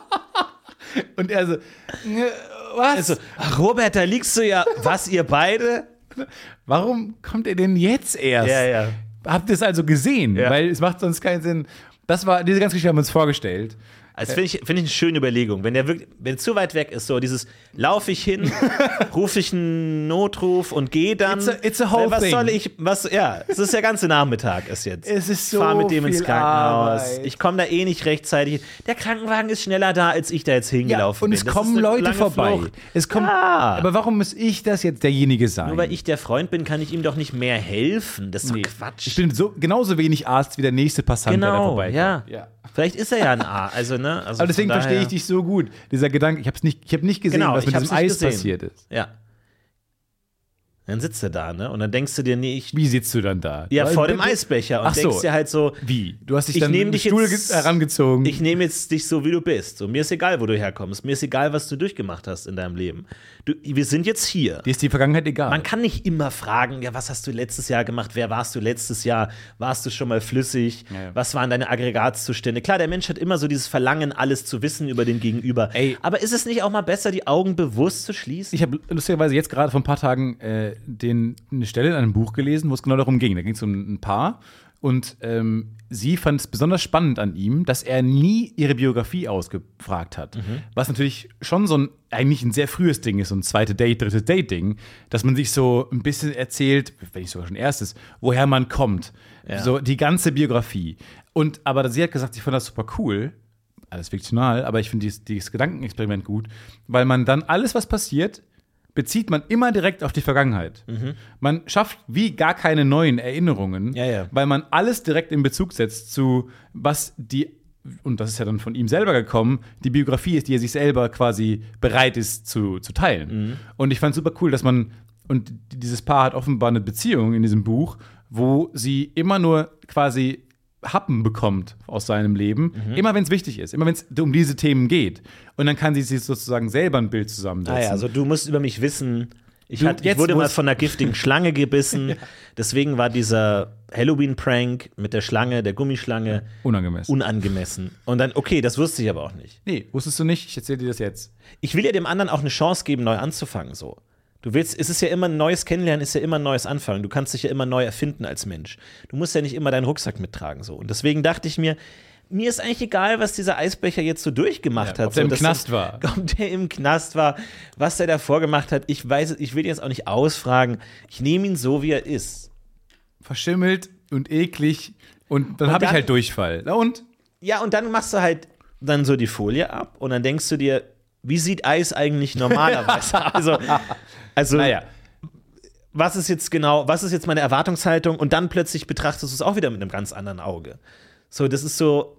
S1: Und er so, was?
S2: Also, ach, Robert, da liegst du ja. Was, ihr beide?
S1: Warum kommt er denn jetzt erst?
S2: Ja, ja.
S1: Habt ihr es also gesehen?
S2: Ja.
S1: Weil es macht sonst keinen Sinn. Das war, diese ganze Geschichte haben wir uns vorgestellt.
S2: Also finde ich, find ich eine schöne Überlegung. Wenn der wirklich, wenn zu weit weg ist, so dieses, laufe ich hin, rufe ich einen Notruf und gehe dann.
S1: It's a- it's a whole
S2: was
S1: thing.
S2: soll ich, was, ja, es ist der ganze Nachmittag ist jetzt.
S1: Es ist so
S2: Fahr mit dem ins
S1: viel
S2: Krankenhaus.
S1: Arbeit.
S2: Ich komme da eh nicht rechtzeitig. Der Krankenwagen ist schneller da, als ich da jetzt hingelaufen
S1: und
S2: bin.
S1: es
S2: Das
S1: kommen
S2: ist eine
S1: Leute
S2: lange
S1: vorbei.
S2: Flucht.
S1: Es kommt,
S2: Ja.
S1: Aber warum muss ich das jetzt derjenige sein?
S2: Nur weil ich der Freund bin, kann ich ihm doch nicht mehr helfen. Das ist
S1: Nee.
S2: doch Quatsch.
S1: Ich bin so, genauso wenig Arzt wie der nächste Passant, der da
S2: genau,
S1: vorbeikommt.
S2: ja.
S1: ja.
S2: Vielleicht ist er ja ein A. Also, ne? Also
S1: Aber deswegen
S2: von daher-
S1: verstehe ich dich so gut. Dieser Gedanke, ich habe nicht, ich hab nicht gesehen,
S2: Genau,
S1: was mit
S2: ich hab's
S1: diesem
S2: nicht
S1: Eis
S2: gesehen.
S1: passiert ist.
S2: Ja. Dann sitzt er da, ne? Und dann denkst du dir, nee, ich.
S1: Wie sitzt du dann da?
S2: Ja,
S1: Weil-
S2: vor dem
S1: du-
S2: Eisbecher. Und
S1: Ach so.
S2: denkst dir halt so,
S1: Wie? Du hast dich
S2: Ich
S1: dann
S2: nehm
S1: einen
S2: dich
S1: Stuhl
S2: jetzt-
S1: ge- herangezogen.
S2: ich nehme jetzt dich so, wie du bist. So, mir ist egal, wo du herkommst. Mir ist egal, was du durchgemacht hast in deinem Leben. Du, wir sind jetzt hier.
S1: Dir ist die Vergangenheit egal.
S2: Man kann nicht immer fragen, ja, was hast du letztes Jahr gemacht? Wer warst du letztes Jahr? Warst du schon mal flüssig?
S1: Ja, ja.
S2: Was waren deine Aggregatzustände? Klar, der Mensch hat immer so dieses Verlangen, alles zu wissen über den Gegenüber.
S1: Ey.
S2: Aber ist es nicht auch mal besser, die Augen bewusst zu schließen?
S1: Ich habe lustigerweise jetzt gerade vor ein paar Tagen äh, den, eine Stelle in einem Buch gelesen, wo es genau darum ging. Da ging es um ein Paar und ähm, sie fand es besonders spannend an ihm, dass er nie ihre Biografie ausgefragt hat. Was natürlich schon so ein, eigentlich ein sehr frühes Ding ist, so ein zweites Date, drittes Date-Ding, dass man sich so ein bisschen erzählt, wenn nicht sogar schon erstes, woher man kommt.
S2: Ja.
S1: So die ganze Biografie. Und aber sie hat gesagt, sie fand das super cool. Alles fiktional, aber ich finde dieses, dieses Gedankenexperiment gut, weil man dann alles, was passiert, bezieht man immer direkt auf die Vergangenheit. Man schafft wie gar keine neuen Erinnerungen,
S2: Ja, ja.
S1: weil man alles direkt in Bezug setzt zu, was die, und das ist ja dann von ihm selber gekommen, die Biografie ist, die er sich selber quasi bereit ist zu, zu teilen. Und ich fand es super cool, dass man, und dieses Paar hat offenbar eine Beziehung in diesem Buch, wo sie immer nur quasi Happen bekommt aus seinem Leben, immer wenn es wichtig ist, immer wenn es um diese Themen geht. Und dann kann sie sich sozusagen selber ein Bild zusammensetzen.
S2: Ah ja, also du musst über mich wissen, ich,
S1: Du,
S2: hat, ich
S1: jetzt
S2: wurde mal
S1: musst-
S2: von einer giftigen Schlange gebissen. Deswegen war dieser Halloween-Prank mit der Schlange, der Gummischlange,
S1: Unangemessen.
S2: unangemessen. Und dann, okay, das wusste ich aber auch nicht.
S1: Nee, wusstest du nicht? Ich erzähle dir das jetzt.
S2: Ich will ja dem anderen auch eine Chance geben, neu anzufangen. So. Du willst, es ist ja immer ein neues Kennenlernen, ist ja immer ein neues Anfangen. Du kannst dich ja immer neu erfinden als Mensch. Du musst ja nicht immer deinen Rucksack mittragen. So. Und deswegen dachte ich mir, mir ist eigentlich egal, was dieser Eisbecher jetzt so durchgemacht
S1: Ja,
S2: hat.
S1: ob der
S2: so,
S1: im
S2: dass
S1: Knast
S2: er-
S1: war.
S2: Ob der im Knast war, was der davor gemacht hat. Ich weiß, es- ich will jetzt auch nicht ausfragen. Ich nehme ihn so, wie er ist.
S1: Verschimmelt und eklig. Und dann
S2: Und
S1: habe ich
S2: dann-
S1: halt Durchfall. Na und?
S2: Ja, und dann machst du halt dann so die Folie ab und dann denkst du dir, wie sieht Eis eigentlich normalerweise? also, also
S1: Naja.
S2: was ist jetzt genau, was ist jetzt meine Erwartungshaltung? Und dann plötzlich betrachtest du es auch wieder mit einem ganz anderen Auge. So, das ist so,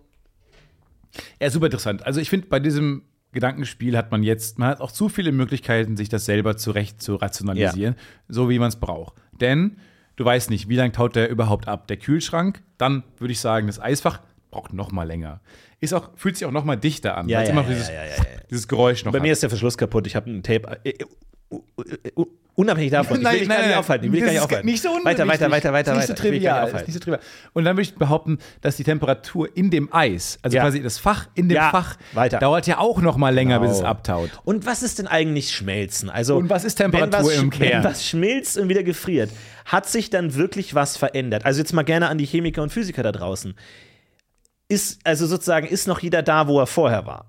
S1: Ja, super interessant. Also ich finde, bei diesem Gedankenspiel hat man jetzt, man hat auch zu viele Möglichkeiten, sich das selber zurecht zu rationalisieren, so wie man es braucht. Denn du weißt nicht, wie lange taut der überhaupt ab. Der Kühlschrank, dann würde ich sagen, das Eisfach braucht noch mal länger. Ist auch, fühlt sich auch noch mal dichter an,
S2: Ja,
S1: weil es
S2: ja,
S1: immer noch
S2: ja,
S1: dieses,
S2: ja, ja, ja.
S1: dieses Geräusch noch
S2: bei
S1: hat.
S2: mir ist der Verschluss kaputt, ich habe ein Tape. Äh, äh, uh, unabhängig davon, ich will dich gar nicht aufhalten. Ich will dich gar nicht
S1: das ist
S2: aufhalten.
S1: nicht so
S2: weiter,
S1: unwichtig.
S2: weiter, weiter, weiter,
S1: Ist nicht
S2: weiter.
S1: so
S2: Ich will dich gar
S1: trivial.
S2: nicht
S1: Ist
S2: aufhalten.
S1: nicht so trivial. Und dann würde ich behaupten, dass die Temperatur in dem Eis, also
S2: Ja.
S1: quasi das Fach in dem
S2: Ja,
S1: Fach,
S2: weiter.
S1: dauert ja auch noch mal länger,
S2: Genau.
S1: bis es abtaut.
S2: Und was ist denn eigentlich Schmelzen? Also,
S1: Und was ist Temperatur
S2: wenn was,
S1: im Kern?
S2: Wenn was schmilzt und wieder gefriert, hat sich dann wirklich was verändert? Also jetzt mal gerne an die Chemiker und Physiker da draußen. Ist, also sozusagen, ist noch jeder da, wo er vorher war?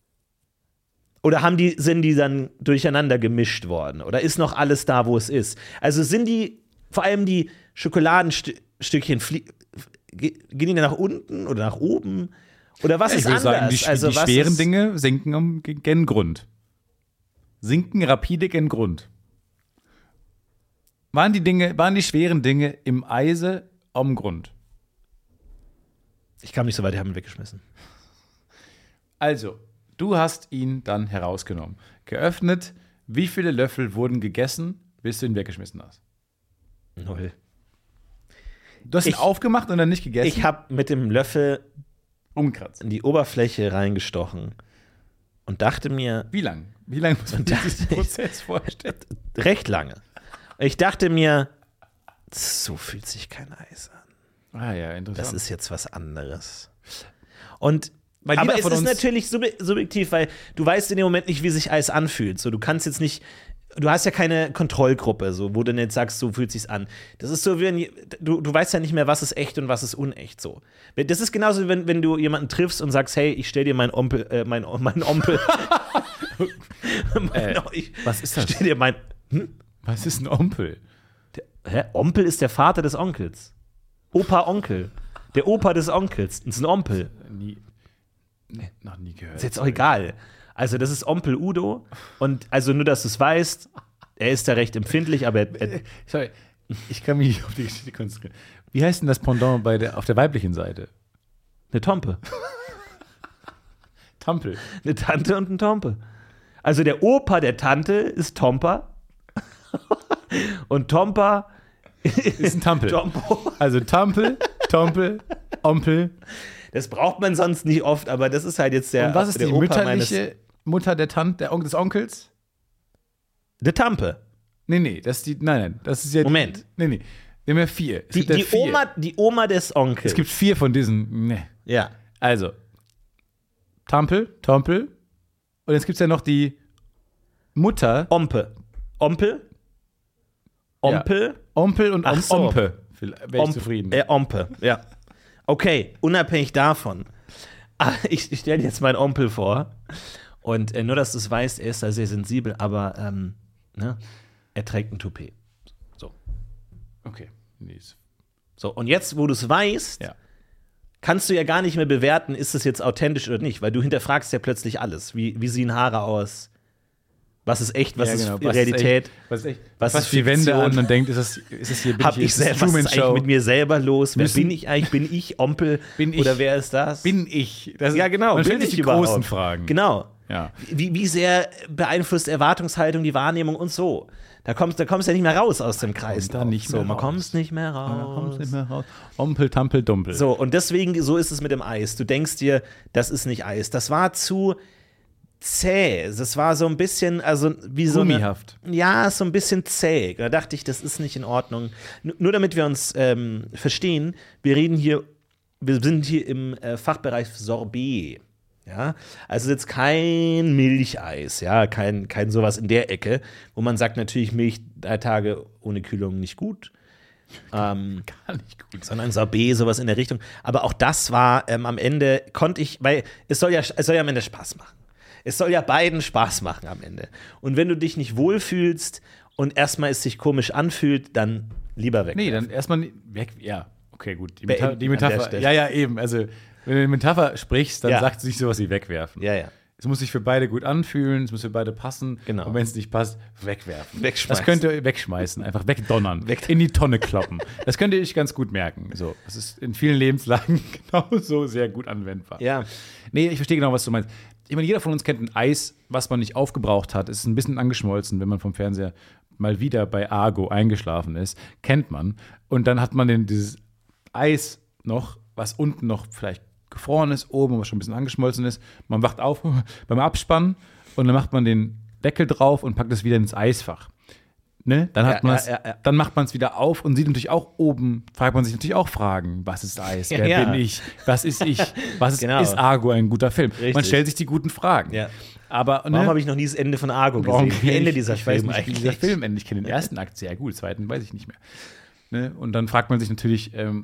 S2: Oder haben die, sind die dann durcheinander gemischt worden? Oder ist noch alles da, wo es ist? Also sind die, vor allem die Schokoladenstückchen, flie- gehen die nach unten oder nach oben? Oder was
S1: Ich
S2: ist
S1: würde
S2: anders?
S1: sagen, die,
S2: also
S1: die
S2: was
S1: schweren
S2: ist,
S1: Dinge sinken um, gen Grund. Sinken rapide gen Grund. Waren die Dinge, waren die schweren Dinge im Eise am Grund?
S2: Ich kam nicht so weit, die haben ihn weggeschmissen.
S1: Also, du hast ihn dann herausgenommen, geöffnet. Wie viele Löffel wurden gegessen, bis du ihn weggeschmissen hast?
S2: Null.
S1: Du hast ihn
S2: Ich-
S1: aufgemacht und dann nicht gegessen?
S2: Ich habe mit dem Löffel
S1: umkratzt.
S2: in die Oberfläche reingestochen und dachte mir,
S1: Wie lang? Wie lange muss man
S2: Und
S1: sich diesen
S2: dachte ich-
S1: Prozess vorstellen?
S2: recht lange. Ich dachte mir, So fühlt sich kein Eis an.
S1: Ah ja, interessant.
S2: Das ist jetzt was anderes. Und
S1: Weil
S2: aber
S1: jeder
S2: es
S1: von
S2: ist
S1: uns-
S2: natürlich sub subjektiv, weil du weißt in dem Moment nicht, wie sich Eis anfühlt. So, du kannst jetzt nicht, du hast ja keine Kontrollgruppe, so, wo du nicht sagst, so fühlt sich's an. Das ist so, wie wenn, du, du weißt ja nicht mehr, was ist echt und was ist unecht. So. Das ist genauso, wenn, wenn du jemanden triffst und sagst, hey, ich stell dir meinen Ompel, äh, mein, mein Ompel. mein,
S1: Äh,
S2: ich,
S1: was ist das?
S2: Stell dir mein, hm?
S1: Was ist ein Ompel?
S2: Der, hä? Ompel ist der Vater des Onkels. Opa, Onkel. Der Opa des Onkels. Das ist ein Ompel.
S1: Nie, nee, noch nie gehört.
S2: Ist jetzt auch egal. Also, das ist Ompel Udo. Und also nur, dass du es weißt, er ist da recht empfindlich, aber er, er,
S1: Sorry, ich kann mich nicht auf die Geschichte konzentrieren. Wie heißt denn das Pendant bei der, auf der weiblichen Seite?
S2: eine Tompe.
S1: Tampel.
S2: Eine Tante und ein Tompe. Also der Opa der Tante ist Tompa. Und Tompa
S1: Ist ein Tampel.
S2: Tompo.
S1: Also Tampel, Tompel, Ompel.
S2: Das braucht man sonst nicht oft, aber das ist halt jetzt der,
S1: Und was ist
S2: der
S1: die
S2: Opa
S1: mütterliche Mutter der Tante, der On des Onkels?
S2: Eine Tampe.
S1: Nee, nee, das ist die, nein, nein, das ist ja
S2: Moment.
S1: Nee, nee, wir haben ja vier. Es
S2: Die,
S1: gibt ja
S2: die,
S1: vier.
S2: Oma, die Oma des Onkels.
S1: Es gibt vier von diesen, nee.
S2: ja.
S1: Also, Tampel, Tompel. Und jetzt gibt es ja noch die Mutter,
S2: Ompe. Ompel? Ompel?
S1: Ompel und
S2: Ach
S1: Om
S2: so.
S1: Ompe. Wäre ich
S2: Omp-
S1: zufrieden.
S2: Äh, Ompe, ja. Okay, unabhängig davon. Ah, Ich, ich stelle dir jetzt meinen Ompel vor. Und äh, nur, dass du es weißt, er ist da sehr sensibel, aber ähm, ne, er trägt ein Toupet. So.
S1: Okay. Nee, ist-
S2: So, und jetzt, wo du es weißt,
S1: Ja.
S2: kannst du ja gar nicht mehr bewerten, ist es jetzt authentisch oder nicht, weil du hinterfragst ja plötzlich alles. Wie, wie sehen Haare aus? Was ist echt, was
S1: Ja,
S2: ist
S1: genau. Was
S2: Realität?
S1: Ist echt, was ist echt?
S2: Was
S1: Was
S2: ist
S1: die Wände
S2: Fiktion?
S1: an und denkt, ist das, ist das hier, bin
S2: Hab ich
S1: ist das
S2: selber, was
S1: Truman
S2: ist eigentlich
S1: Show?
S2: mit mir selber los? Wer
S1: Müssen-
S2: bin ich eigentlich? Bin ich Ompel?
S1: Bin ich-
S2: Oder wer ist das?
S1: Bin ich? Das
S2: ja,
S1: ist-
S2: genau.
S1: Man
S2: bin
S1: stellt sich
S2: ich
S1: die
S2: überhaupt?
S1: großen Fragen.
S2: Genau.
S1: Ja.
S2: Wie, wie sehr beeinflusst Erwartungshaltung die Wahrnehmung und so? Da kommst, da kommst du ja nicht mehr raus aus dem Kreis.
S1: da
S2: drauf.
S1: nicht
S2: so,
S1: mehr
S2: man
S1: raus.
S2: kommt nicht mehr
S1: Da
S2: raus.
S1: kommt's nicht mehr raus. Ompel, Tampel, Dumpel.
S2: So, und deswegen, so ist es mit dem Eis. Du denkst dir, das ist nicht Eis. Das war zu zäh. Das war so ein bisschen, also wie so eine,
S1: Gummihaft.
S2: ja, so ein bisschen zäh. Da dachte ich, das ist nicht in Ordnung. N- Nur damit wir uns ähm, verstehen, wir reden hier, wir sind hier im äh, Fachbereich Sorbet. Ja, also jetzt kein Milcheis, ja, kein, kein sowas in der Ecke, wo man sagt, natürlich Milch drei Tage ohne Kühlung nicht gut. Ähm,
S1: Gar nicht gut.
S2: sondern Sorbet, sowas in der Richtung. Aber auch das war ähm, am Ende, konnte ich, weil es soll ja, es soll ja am Ende Spaß machen. Es soll ja beiden Spaß machen am Ende. Und wenn du dich nicht wohlfühlst und erstmal es sich komisch anfühlt, dann lieber weg.
S1: Nee, dann erstmal nie- weg. Ja, okay, gut. Die,
S2: Beenden
S1: Meta die
S2: an der
S1: Metapher.
S2: Stelle.
S1: Ja, ja, eben. Also, wenn du eine Metapher sprichst, dann
S2: Ja.
S1: sagt sich sowas wie wegwerfen.
S2: Ja, ja.
S1: Es muss sich für beide gut anfühlen, es muss für beide passen.
S2: Genau.
S1: Und wenn es nicht passt, wegwerfen.
S2: Wegschmeißen.
S1: Das könnt ihr wegschmeißen, einfach wegdonnern,
S2: Weg-
S1: in die Tonne kloppen. Das könnt ihr euch ganz gut merken. So, das ist in vielen Lebenslagen genauso sehr gut anwendbar.
S2: Ja.
S1: Nee, ich verstehe genau, was du meinst. Ich meine, jeder von uns kennt ein Eis, was man nicht aufgebraucht hat. Es ist ein bisschen angeschmolzen, wenn man vom Fernseher mal wieder bei Argo eingeschlafen ist. Kennt man. Und dann hat man den, dieses Eis noch, was unten noch vielleicht gefroren ist, oben, was schon ein bisschen angeschmolzen ist. Man wacht auf beim Abspannen und dann macht man den Deckel drauf und packt es wieder ins Eisfach. Ne? Dann, hat
S2: Ja,
S1: man's,
S2: ja, ja, ja.
S1: dann macht man es wieder auf und sieht natürlich auch oben, fragt man sich natürlich auch Fragen, was ist Eis, wer
S2: Ja.
S1: bin ich, was ist ich, was ist,
S2: Genau.
S1: ist Argo ein guter Film? Man
S2: Richtig.
S1: stellt sich die guten Fragen.
S2: Ja.
S1: Aber
S2: Warum
S1: ne,
S2: habe ich noch nie das Ende von Argo
S1: warum
S2: gesehen? Wie
S1: kenn
S2: Ende
S1: ich-
S2: dieser
S1: ich weiß
S2: Film
S1: nicht, wie
S2: eigentlich?
S1: dieser Film endet. Ich kenne den ersten Akt sehr gut, den zweiten weiß ich nicht mehr. Ne? Und dann fragt man sich natürlich, ähm,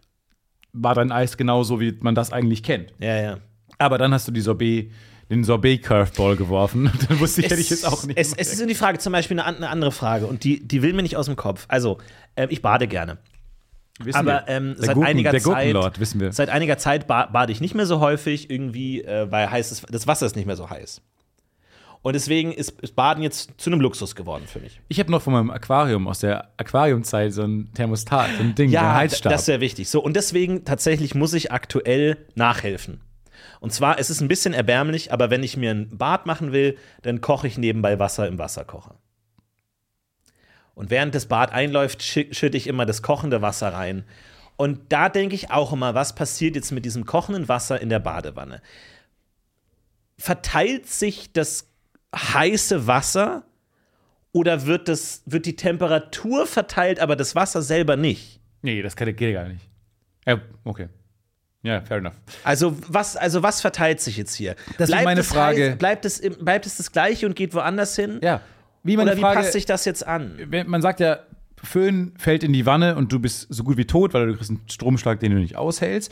S1: war dein Eis genauso, wie man das eigentlich kennt?
S2: Ja, ja.
S1: Aber dann hast du die Sorbet, den Sorbet-Curveball geworfen. Und dann wusste ich, hätte ich jetzt auch nicht.
S2: Es, es ist so die Frage, zum Beispiel eine, an- eine andere Frage, und die, die will mir nicht aus dem Kopf. Also, ähm, ich bade gerne.
S1: Wissen
S2: Aber
S1: wir.
S2: ähm,
S1: der
S2: seit
S1: Gurken,
S2: einiger
S1: der
S2: Zeit,
S1: Gurkenlord, wissen wir.
S2: seit einiger Zeit ba bade ich nicht mehr so häufig, irgendwie, äh, weil heißes, das Wasser ist nicht mehr so heiß. Und deswegen ist, ist Baden jetzt zu einem Luxus geworden für mich.
S1: Ich habe noch von meinem Aquarium aus der Aquariumzeit so ein Thermostat, so ein Ding, der
S2: Ja,
S1: Heizstab.
S2: das wäre wichtig. So, und deswegen tatsächlich muss ich aktuell nachhelfen. Und zwar, es ist ein bisschen erbärmlich, aber wenn ich mir ein Bad machen will, dann koche ich nebenbei Wasser im Wasserkocher. Und während das Bad einläuft, schü- schütte ich immer das kochende Wasser rein. Und da denke ich auch immer, was passiert jetzt mit diesem kochenden Wasser in der Badewanne? Verteilt sich das heiße Wasser Oder wird, das, wird die Temperatur verteilt, aber das Wasser selber nicht?
S1: Nee, das kann, geht gar nicht. Ja, okay. Ja, fair enough.
S2: Also was, also was verteilt sich jetzt hier?
S1: Das ist meine
S2: es
S1: Frage.
S2: Heiß, bleibt, es, im- bleibt es das Gleiche und geht woanders hin?
S1: Ja. Wie meine
S2: Oder wie
S1: Frage,
S2: passt sich das jetzt an?
S1: wenn- man sagt ja, Föhn fällt in die Wanne und du bist so gut wie tot, weil du kriegst einen Stromschlag, den du nicht aushältst.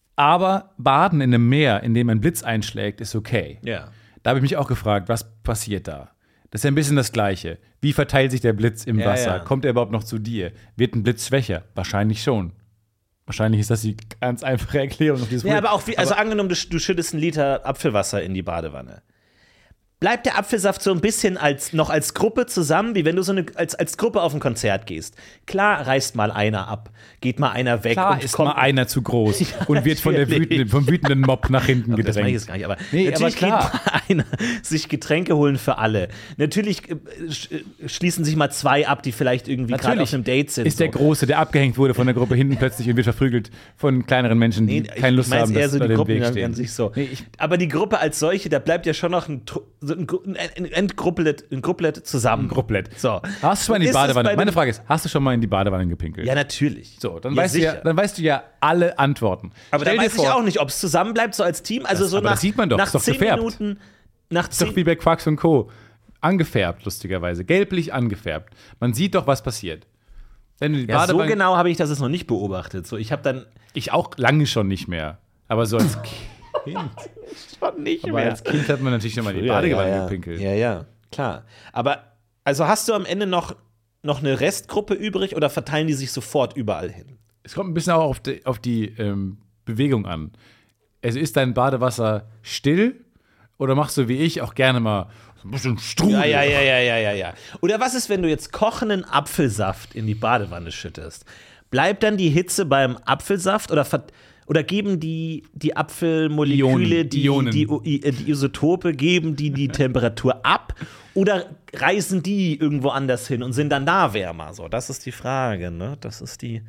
S1: Aber Baden in einem Meer, in dem ein Blitz einschlägt, ist okay.
S2: Ja.
S1: Da habe ich mich auch gefragt, was passiert da? Das ist ja ein bisschen das Gleiche. Wie verteilt sich der Blitz im
S2: Ja,
S1: Wasser?
S2: ja.
S1: Kommt er überhaupt noch zu dir? Wird ein Blitz schwächer? Wahrscheinlich schon. Wahrscheinlich ist das die ganz einfache Erklärung auf dieses
S2: Ja,
S1: Problem.
S2: aber auch wie, also angenommen, du, du schüttest einen Liter Apfelwasser in die Badewanne. Bleibt der Apfelsaft so ein bisschen als, noch als Gruppe zusammen, wie wenn du so eine, als, als Gruppe auf ein Konzert gehst? Klar reißt mal einer ab, geht mal einer weg
S1: Klar
S2: und
S1: ist
S2: kommt
S1: mal einer zu groß und wird von der
S2: natürlich.
S1: wütenden, vom wütenden Mob nach hinten
S2: Das meine ich
S1: gedrängt.
S2: jetzt gar nicht, aber
S1: Nee,
S2: natürlich
S1: aber klar.
S2: geht mal einer sich Getränke holen für alle. Natürlich äh, sch- äh, schließen sich mal zwei ab, die vielleicht irgendwie gerade auf einem Date sind.
S1: ist der
S2: so.
S1: Große, der abgehängt wurde von der Gruppe hinten plötzlich und wird verprügelt von kleineren Menschen, die
S2: Nee,
S1: keine Lust
S2: ich mein's
S1: haben,
S2: eher
S1: dass
S2: so
S1: da
S2: die
S1: im
S2: Gruppen
S1: Weg
S2: an,
S1: stehen.
S2: an sich so.
S1: Nee, ich-
S2: Aber die Gruppe als solche, da bleibt ja schon noch ein, Tru- so ein, Gru- ein, ein, ein Grupplet, ein Grupplet zusammen.
S1: Grupplett.
S2: So.
S1: Hast du schon mal in die
S2: Ist das
S1: Badewanne?
S2: bei
S1: Meine
S2: dem-
S1: Frage ist, hast du schon mal in die Badewanne gepinkelt?
S2: Ja, natürlich.
S1: So, dann,
S2: Ja,
S1: weißt du ja,
S2: sicher.
S1: dann weißt du ja alle Antworten.
S2: Aber da
S1: Stell dir
S2: weiß ich
S1: vor,
S2: auch nicht, ob es zusammen bleibt, so als Team. Also
S1: Das-
S2: so
S1: aber
S2: nach,
S1: das sieht man doch,
S2: nach
S1: ist doch
S2: zehn
S1: gefärbt.
S2: Minuten. Nach
S1: ist doch
S2: zehn,
S1: wie bei Quacks und Co. Angefärbt, lustigerweise. Gelblich angefärbt. Man sieht doch, was passiert. Wenn du die
S2: ja, so
S1: Badewanne.
S2: genau habe ich das jetzt noch nicht beobachtet. So, ich habe dann
S1: Ich auch lange schon nicht mehr. Aber so als Kind.
S2: schon nicht
S1: Aber als Kind hat man natürlich schon mal in die Badewanne
S2: ja, ja.
S1: gepinkelt.
S2: Ja, ja, klar. Aber also hast du am Ende noch, noch eine Restgruppe übrig oder verteilen die sich sofort überall hin?
S1: Es kommt ein bisschen auch auf die, auf die ähm, Bewegung an. Also ist dein Badewasser still oder machst du wie ich auch gerne mal so ein bisschen Strudel?
S2: Ja, ja, ja, ja, ja, ja, ja. Oder was ist, wenn du jetzt kochenden Apfelsaft in die Badewanne schüttest? Bleibt dann die Hitze beim Apfelsaft oder, ver oder geben die, die Apfelmoleküle,
S1: Ionen,
S2: die,
S1: Ionen.
S2: die, die, äh, die Isotope, geben die die Temperatur ab oder reisen die irgendwo anders hin und sind dann da wärmer? So, das ist die Frage, ne? Das ist die.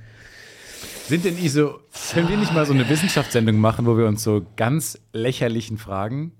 S1: Sind denn ISO, können wir nicht mal so eine Wissenschaftssendung machen, wo wir uns so ganz lächerlichen Fragen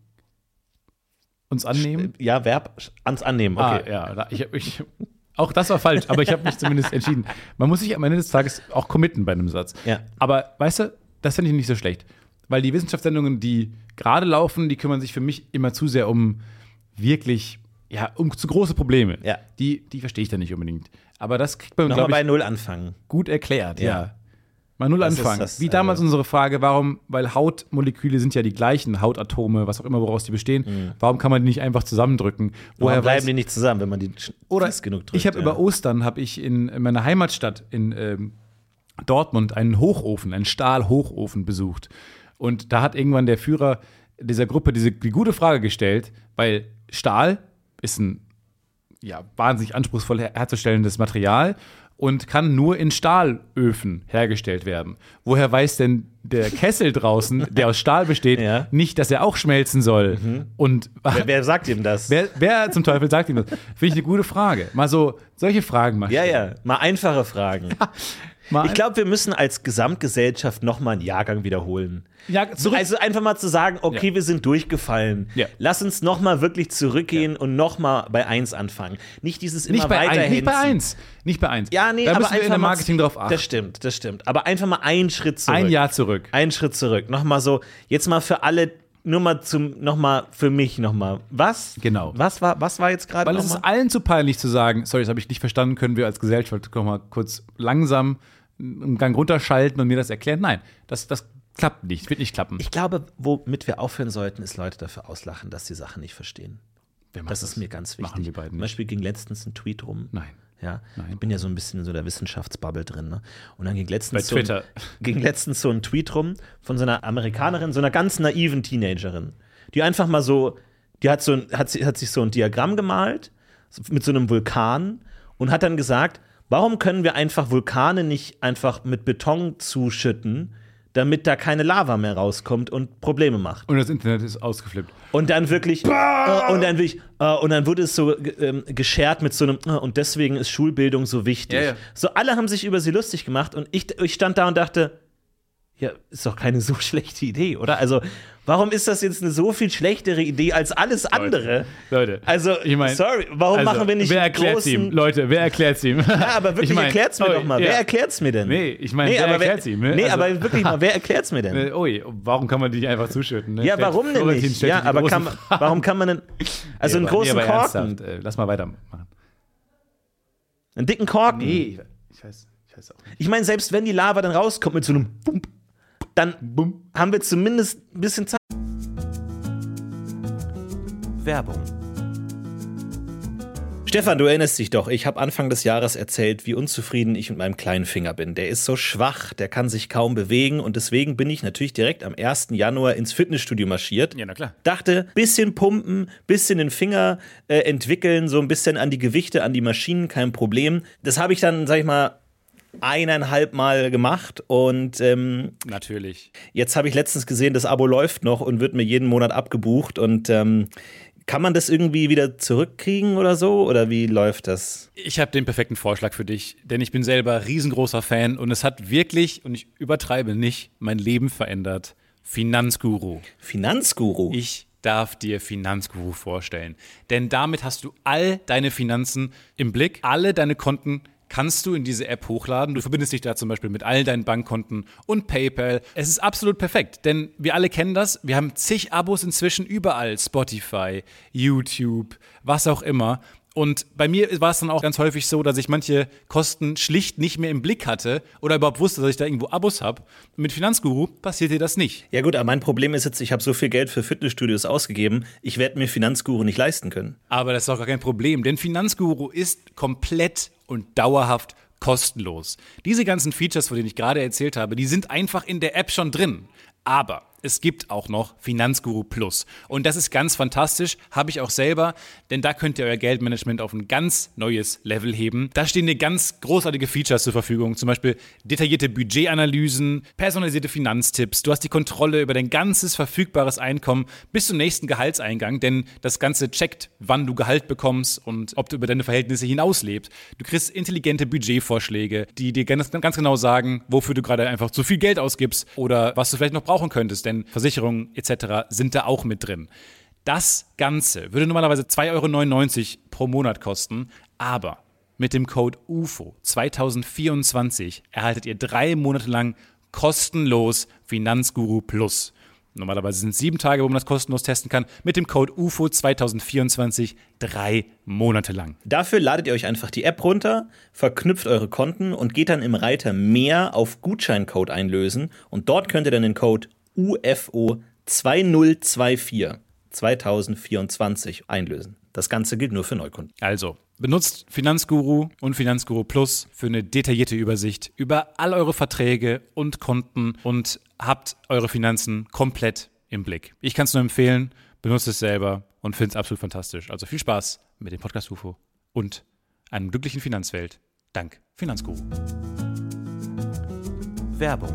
S1: uns annehmen?
S2: Ja, Verb ans Annehmen, okay.
S1: Ah, ja, da- ich, ich, auch das war falsch, aber ich habe mich zumindest entschieden. Man muss sich am Ende des Tages auch committen bei einem Satz.
S2: Ja.
S1: Aber weißt du, das finde ich nicht so schlecht. Weil die Wissenschaftssendungen, die gerade laufen, die kümmern sich für mich immer zu sehr um wirklich, ja, um zu große Probleme.
S2: Ja.
S1: Die, die verstehe ich dann nicht unbedingt. Aber das kriegt man,
S2: Nochmal
S1: glaube
S2: bei
S1: ich,
S2: Null anfangen.
S1: gut erklärt, ja.
S2: Ja.
S1: Mal null
S2: Das ist
S1: anfangen.
S2: das,
S1: Wie damals
S2: also-
S1: unsere Frage, warum, weil Hautmoleküle sind ja die gleichen, Hautatome, was auch immer, woraus die bestehen. Warum kann man die nicht einfach zusammendrücken?
S2: Woher
S1: Woher
S2: bleiben
S1: weiß,
S2: die nicht zusammen, wenn man die sch-
S1: oder
S2: fest genug drückt?
S1: ich habe
S2: ja.
S1: über Ostern habe ich in, in meiner Heimatstadt in ähm, Dortmund einen Hochofen, einen Stahlhochofen besucht. Und da hat irgendwann der Führer dieser Gruppe diese die gute Frage gestellt, weil Stahl ist ein ja, wahnsinnig anspruchsvoll her herzustellendes Material und kann nur in Stahlöfen hergestellt werden. Woher weiß denn der Kessel draußen, der aus Stahl besteht,
S2: Ja.
S1: nicht, dass er auch schmelzen soll? Und
S2: Wer, wer sagt ihm das?
S1: wer, wer zum Teufel sagt ihm das? Finde ich eine gute Frage. Mal so solche Fragen mal
S2: Ja,
S1: stellen.
S2: ja, mal einfache Fragen.
S1: Mal
S2: Ich glaube, wir müssen als Gesamtgesellschaft noch mal einen Jahrgang wiederholen.
S1: Ja, zurück-
S2: Also einfach mal zu sagen, okay,
S1: Ja.
S2: wir sind durchgefallen.
S1: Ja.
S2: Lass uns noch mal wirklich zurückgehen und noch mal bei eins anfangen. Nicht dieses immer
S1: nicht bei,
S2: weiter
S1: ein, nicht bei
S2: hinzen.
S1: eins. Nicht bei eins.
S2: Ja, nee,
S1: da
S2: aber
S1: müssen wir in
S2: einfach
S1: der
S2: mal-
S1: Marketing drauf achten.
S2: Das stimmt, das stimmt. Aber einfach mal einen Schritt zurück.
S1: Ein Jahr zurück.
S2: Einen Schritt zurück. Noch mal so, jetzt mal für alle, nur mal zum, noch mal für mich noch mal. Was?
S1: Genau.
S2: Was war, was war jetzt gerade
S1: Weil
S2: noch
S1: es ist
S2: mal?
S1: allen zu peinlich zu sagen, sorry, das habe ich nicht verstanden, können wir als Gesellschaft noch mal kurz langsam einen Gang runterschalten und mir das erklären. Nein, das, das klappt nicht, wird nicht klappen.
S2: Ich glaube, womit wir aufhören sollten, ist Leute dafür auslachen, dass sie Sachen nicht verstehen.
S1: Wer macht
S2: Das ist mir ganz wichtig.
S1: Machen wir beiden
S2: Zum
S1: nicht.
S2: Beispiel ging letztens ein Tweet rum.
S1: Nein.
S2: Ja,
S1: Nein.
S2: ich bin ja so ein bisschen in so der Wissenschaftsbubble drin. Ne? Und dann ging letztens,
S1: Bei
S2: so ein,
S1: Twitter.
S2: ging letztens so ein Tweet rum von so einer Amerikanerin, so einer ganz naiven Teenagerin, die einfach mal so, die hat, so ein, hat, sie- hat sich so ein Diagramm gemalt so mit so einem Vulkan und hat dann gesagt, warum können wir einfach Vulkane nicht einfach mit Beton zuschütten, damit da keine Lava mehr rauskommt und Probleme macht?
S1: Und das Internet ist ausgeflippt.
S2: Und dann wirklich, äh, und dann wirklich, äh, und dann wurde es so ge- ähm, geschert mit so einem, äh, und deswegen ist Schulbildung so wichtig.
S1: Ja, ja.
S2: So, alle haben sich über sie lustig gemacht und ich, ich stand da und dachte, Ja, ist doch keine so schlechte Idee, oder? Also, warum ist das jetzt eine so viel schlechtere Idee als alles andere?
S1: Leute,
S2: also,
S1: ich mein,
S2: sorry, warum
S1: also,
S2: machen wir nicht
S1: wer
S2: einen
S1: erklärt's
S2: großen...
S1: ihm? Leute, wer erklärt's ihm?
S2: Ja, aber wirklich,
S1: ich mein,
S2: erklärt's mir
S1: oh,
S2: doch mal.
S1: ja.
S2: Wer erklärt's mir denn?
S1: Nee, ich meine,
S2: nee,
S1: wer
S2: aber
S1: erklärt's
S2: wer,
S1: ihm? Ne?
S2: Nee,
S1: also,
S2: aber wirklich mal, wer erklärt's mir denn?
S1: Äh, ui, warum kann man die nicht einfach zuschütten? Ne?
S2: Ja,
S1: Stellt
S2: warum denn
S1: Florentin
S2: nicht?
S1: stellt
S2: Ja,
S1: die
S2: aber
S1: großen
S2: kann,
S1: Fragen.
S2: warum kann man denn... Also
S1: nee,
S2: einen großen
S1: nee, aber
S2: Korken.
S1: ernsthaft, äh, lass mal weitermachen.
S2: Einen dicken Korken.
S1: Nee, ich weiß, ich weiß auch nicht.
S2: Ich meine, selbst wenn die Lava dann rauskommt mit so einem Bump, dann Bump, haben wir zumindest ein bisschen Zeit. Werbung. Stefan, du erinnerst dich doch, ich habe Anfang des Jahres erzählt, wie unzufrieden ich mit meinem kleinen Finger bin. Der ist so schwach, der kann sich kaum bewegen und deswegen bin ich natürlich direkt am ersten Januar ins Fitnessstudio marschiert.
S1: Ja, na klar.
S2: Dachte, bisschen pumpen, bisschen den Finger äh, entwickeln, so ein bisschen an die Gewichte, an die Maschinen, kein Problem. Das habe ich dann, sag ich mal, eineinhalb Mal gemacht und ähm,
S1: natürlich.
S2: Jetzt habe ich letztens gesehen, das Abo läuft noch und wird mir jeden Monat abgebucht und ähm, kann man das irgendwie wieder zurückkriegen oder so? Oder wie läuft das?
S1: Ich habe den perfekten Vorschlag für dich, denn ich bin selber riesengroßer Fan und es hat wirklich, und ich übertreibe nicht, mein Leben verändert. Finanzguru.
S2: Finanzguru?
S1: Ich darf dir Finanzguru vorstellen, denn damit hast du all deine Finanzen im Blick, alle deine Konten kannst du in diese App hochladen. Du verbindest dich da zum Beispiel mit all deinen Bankkonten und PayPal. Es ist absolut perfekt, denn wir alle kennen das. Wir haben zig Abos inzwischen überall. Spotify, YouTube, was auch immer. Und bei mir war es dann auch ganz häufig so, dass ich manche Kosten schlicht nicht mehr im Blick hatte oder überhaupt wusste, dass ich da irgendwo Abos habe. Mit Finanzguru passiert dir das nicht.
S2: Ja gut, aber mein Problem ist jetzt, ich habe so viel Geld für Fitnessstudios ausgegeben, ich werde mir Finanzguru nicht leisten können.
S1: Aber das ist auch gar kein Problem, denn Finanzguru ist komplett und dauerhaft kostenlos. Diese ganzen Features, von denen ich gerade erzählt habe, die sind einfach in der App schon drin. Aber es gibt auch noch Finanzguru Plus. Und das ist ganz fantastisch, habe ich auch selber, denn da könnt ihr euer Geldmanagement auf ein ganz neues Level heben. Da stehen dir ganz großartige Features zur Verfügung, zum Beispiel detaillierte Budgetanalysen, personalisierte Finanztipps. Du hast die Kontrolle über dein ganzes verfügbares Einkommen bis zum nächsten Gehaltseingang, denn das Ganze checkt, wann du Gehalt bekommst und ob du über deine Verhältnisse hinaus lebst. Du kriegst intelligente Budgetvorschläge, die dir ganz, ganz genau sagen, wofür du gerade einfach zu viel Geld ausgibst oder was du vielleicht noch brauchen könntest, denn Versicherungen et cetera sind da auch mit drin. Das Ganze würde normalerweise zwei Euro neunundneunzig pro Monat kosten, aber mit dem Code U F O zwanzig vierundzwanzig erhaltet ihr drei Monate lang kostenlos Finanzguru Plus. Normalerweise sind es sieben Tage, wo man das kostenlos testen kann. Mit dem Code U F O zwanzig vierundzwanzig drei Monate lang.
S2: Dafür ladet ihr euch einfach die App runter, verknüpft eure Konten und geht dann im Reiter Mehr auf Gutscheincode einlösen. Und dort könnt ihr dann den Code U F O zwanzig vierundzwanzig zwanzig vierundzwanzig einlösen. Das Ganze gilt nur für Neukunden.
S1: Also, benutzt Finanzguru und Finanzguru Plus für eine detaillierte Übersicht über all eure Verträge und Konten und habt eure Finanzen komplett im Blick. Ich kann es nur empfehlen, benutzt es selber und finde es absolut fantastisch. Also viel Spaß mit dem Podcast U F O und einer glücklichen Finanzwelt. Dank Finanzguru.
S2: Werbung.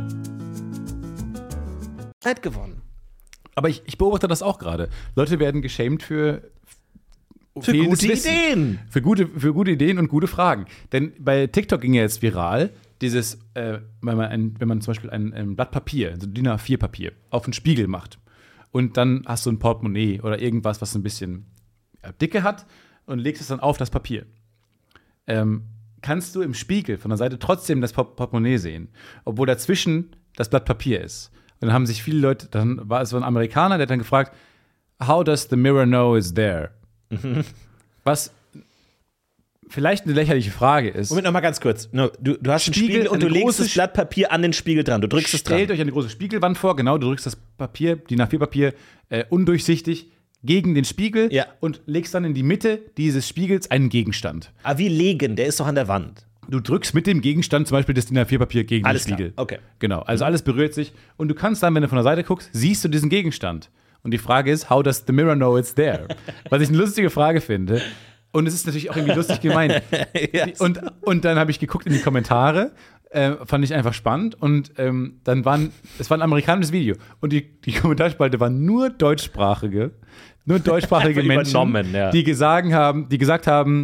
S2: Zeit gewonnen.
S1: Aber ich, ich beobachte das auch gerade. Leute werden geschämt für
S2: Für gute
S1: Wissen. Ideen. Für gute, für gute Ideen und gute Fragen. Denn bei TikTok ging ja jetzt viral, dieses, äh, wenn, man ein, wenn man zum Beispiel ein, ein Blatt Papier, also DIN A vier Papier, auf einen Spiegel macht und dann hast du ein Portemonnaie oder irgendwas, was ein bisschen ja, Dicke hat und legst es dann auf das Papier. Ähm, kannst du im Spiegel von der Seite trotzdem das Portemonnaie sehen, obwohl dazwischen das Blatt Papier ist. Und dann haben sich viele Leute, dann war es so ein Amerikaner, der hat dann gefragt, how does the mirror know it's there? Was vielleicht eine lächerliche Frage ist.
S2: Moment, noch mal ganz kurz. No, du, du hast einen
S1: Spiegel,
S2: Spiegel und du
S1: eine
S2: legst
S1: große
S2: das Blatt Papier an den Spiegel dran. Du drückst es dran.
S1: Stellt euch eine große Spiegelwand vor, genau, du drückst das Papier, DIN A vier Papier, äh, undurchsichtig gegen den Spiegel
S2: Ja.
S1: und legst dann in die Mitte dieses Spiegels einen Gegenstand.
S2: Ah, wie legen? Der ist doch an der Wand.
S1: Du drückst mit dem Gegenstand zum Beispiel das DIN A vier Papier gegen
S2: Alles
S1: den Spiegel.
S2: klar. Okay.
S1: Genau, also alles berührt sich. Und du kannst dann, wenn du von der Seite guckst, siehst du diesen Gegenstand. Und die Frage ist, how does the mirror know it's there? Was ich eine lustige Frage finde. Und es ist natürlich auch irgendwie lustig gemeint.
S2: Yes.
S1: Und, und dann habe ich geguckt in die Kommentare, äh, fand ich einfach spannend. Und ähm, dann waren, es war ein amerikanisches Video. Und die, die Kommentarspalte waren nur deutschsprachige, nur deutschsprachige Menschen,
S2: übernommen, ja.
S1: die, gesagt haben, die gesagt haben,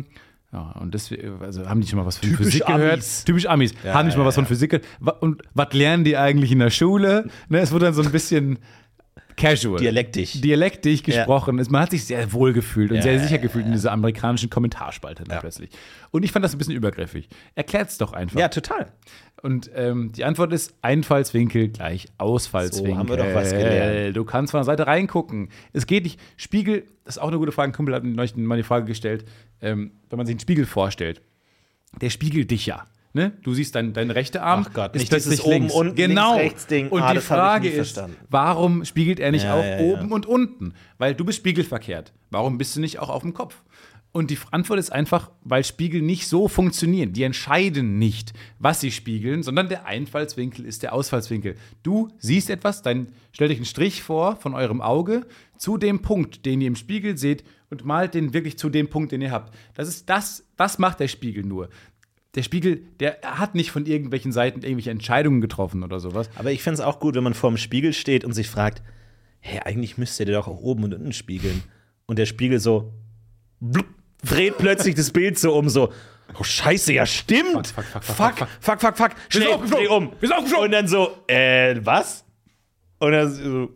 S1: Ja, und deswegen, also haben die schon mal was von
S2: Typisch
S1: Physik
S2: Amis.
S1: gehört? Typisch Amis.
S2: Ja,
S1: haben die schon mal
S2: ja,
S1: was von
S2: ja.
S1: Physik gehört? Wa- Und was lernen die eigentlich in der Schule? Ne, es wurde dann so ein bisschen casual.
S2: Dialektisch.
S1: Dialektisch gesprochen. Es- Man hat sich sehr wohl gefühlt und
S2: Ja,
S1: sehr
S2: ja,
S1: sicher
S2: ja,
S1: gefühlt in dieser amerikanischen Kommentarspalte dann
S2: Ja.
S1: plötzlich. Und ich fand das ein bisschen übergriffig. Erklärt's doch einfach.
S2: Ja, total.
S1: Und ähm, die Antwort ist Einfallswinkel gleich Ausfallswinkel.
S2: So, haben wir doch was gelernt.
S1: Du kannst von der Seite reingucken. Es geht nicht. Spiegel, das ist auch eine gute Frage. Ein Kumpel hat mir neulich mal die Frage gestellt, ähm, wenn man sich einen Spiegel vorstellt. Der spiegelt dich ja. Ne? Du siehst dein, dein rechter Arm.
S2: Ach Gott,
S1: ist
S2: nicht dieses
S1: plötzlich
S2: oben,
S1: links.
S2: unten,
S1: genau.
S2: links, rechts Ding.
S1: Und
S2: Ah,
S1: die
S2: das hab ich
S1: Frage
S2: nie
S1: ist,
S2: verstanden.
S1: warum spiegelt er nicht
S2: Ja,
S1: auch
S2: ja, ja.
S1: oben und unten? Weil du bist spiegelverkehrt. Warum bist du nicht auch auf dem Kopf? Und die Antwort ist einfach, weil Spiegel nicht so funktionieren. Die entscheiden nicht, was sie spiegeln, sondern der Einfallswinkel ist der Ausfallswinkel. Du siehst etwas, dann stellt euch einen Strich vor von eurem Auge zu dem Punkt, den ihr im Spiegel seht und malt den wirklich zu dem Punkt, den ihr habt. Das ist das, das macht der Spiegel nur. Der Spiegel, der hat nicht von irgendwelchen Seiten irgendwelche Entscheidungen getroffen oder sowas.
S2: Aber ich finde es auch gut, wenn man vor dem Spiegel steht und sich fragt, hä, eigentlich müsste der doch auch oben und unten spiegeln. Und der Spiegel so blub, dreht plötzlich das Bild so um, so, oh Scheiße, ja stimmt.
S1: Fuck, fuck, fuck, fuck,
S2: fuck,
S1: fuck.
S2: fuck, fuck, fuck.
S1: Wir sind
S2: Schnell,
S1: aufgeflogen.
S2: dreh um.
S1: Wir sind aufgeflogen.
S2: Und dann so, äh, was? Und dann so,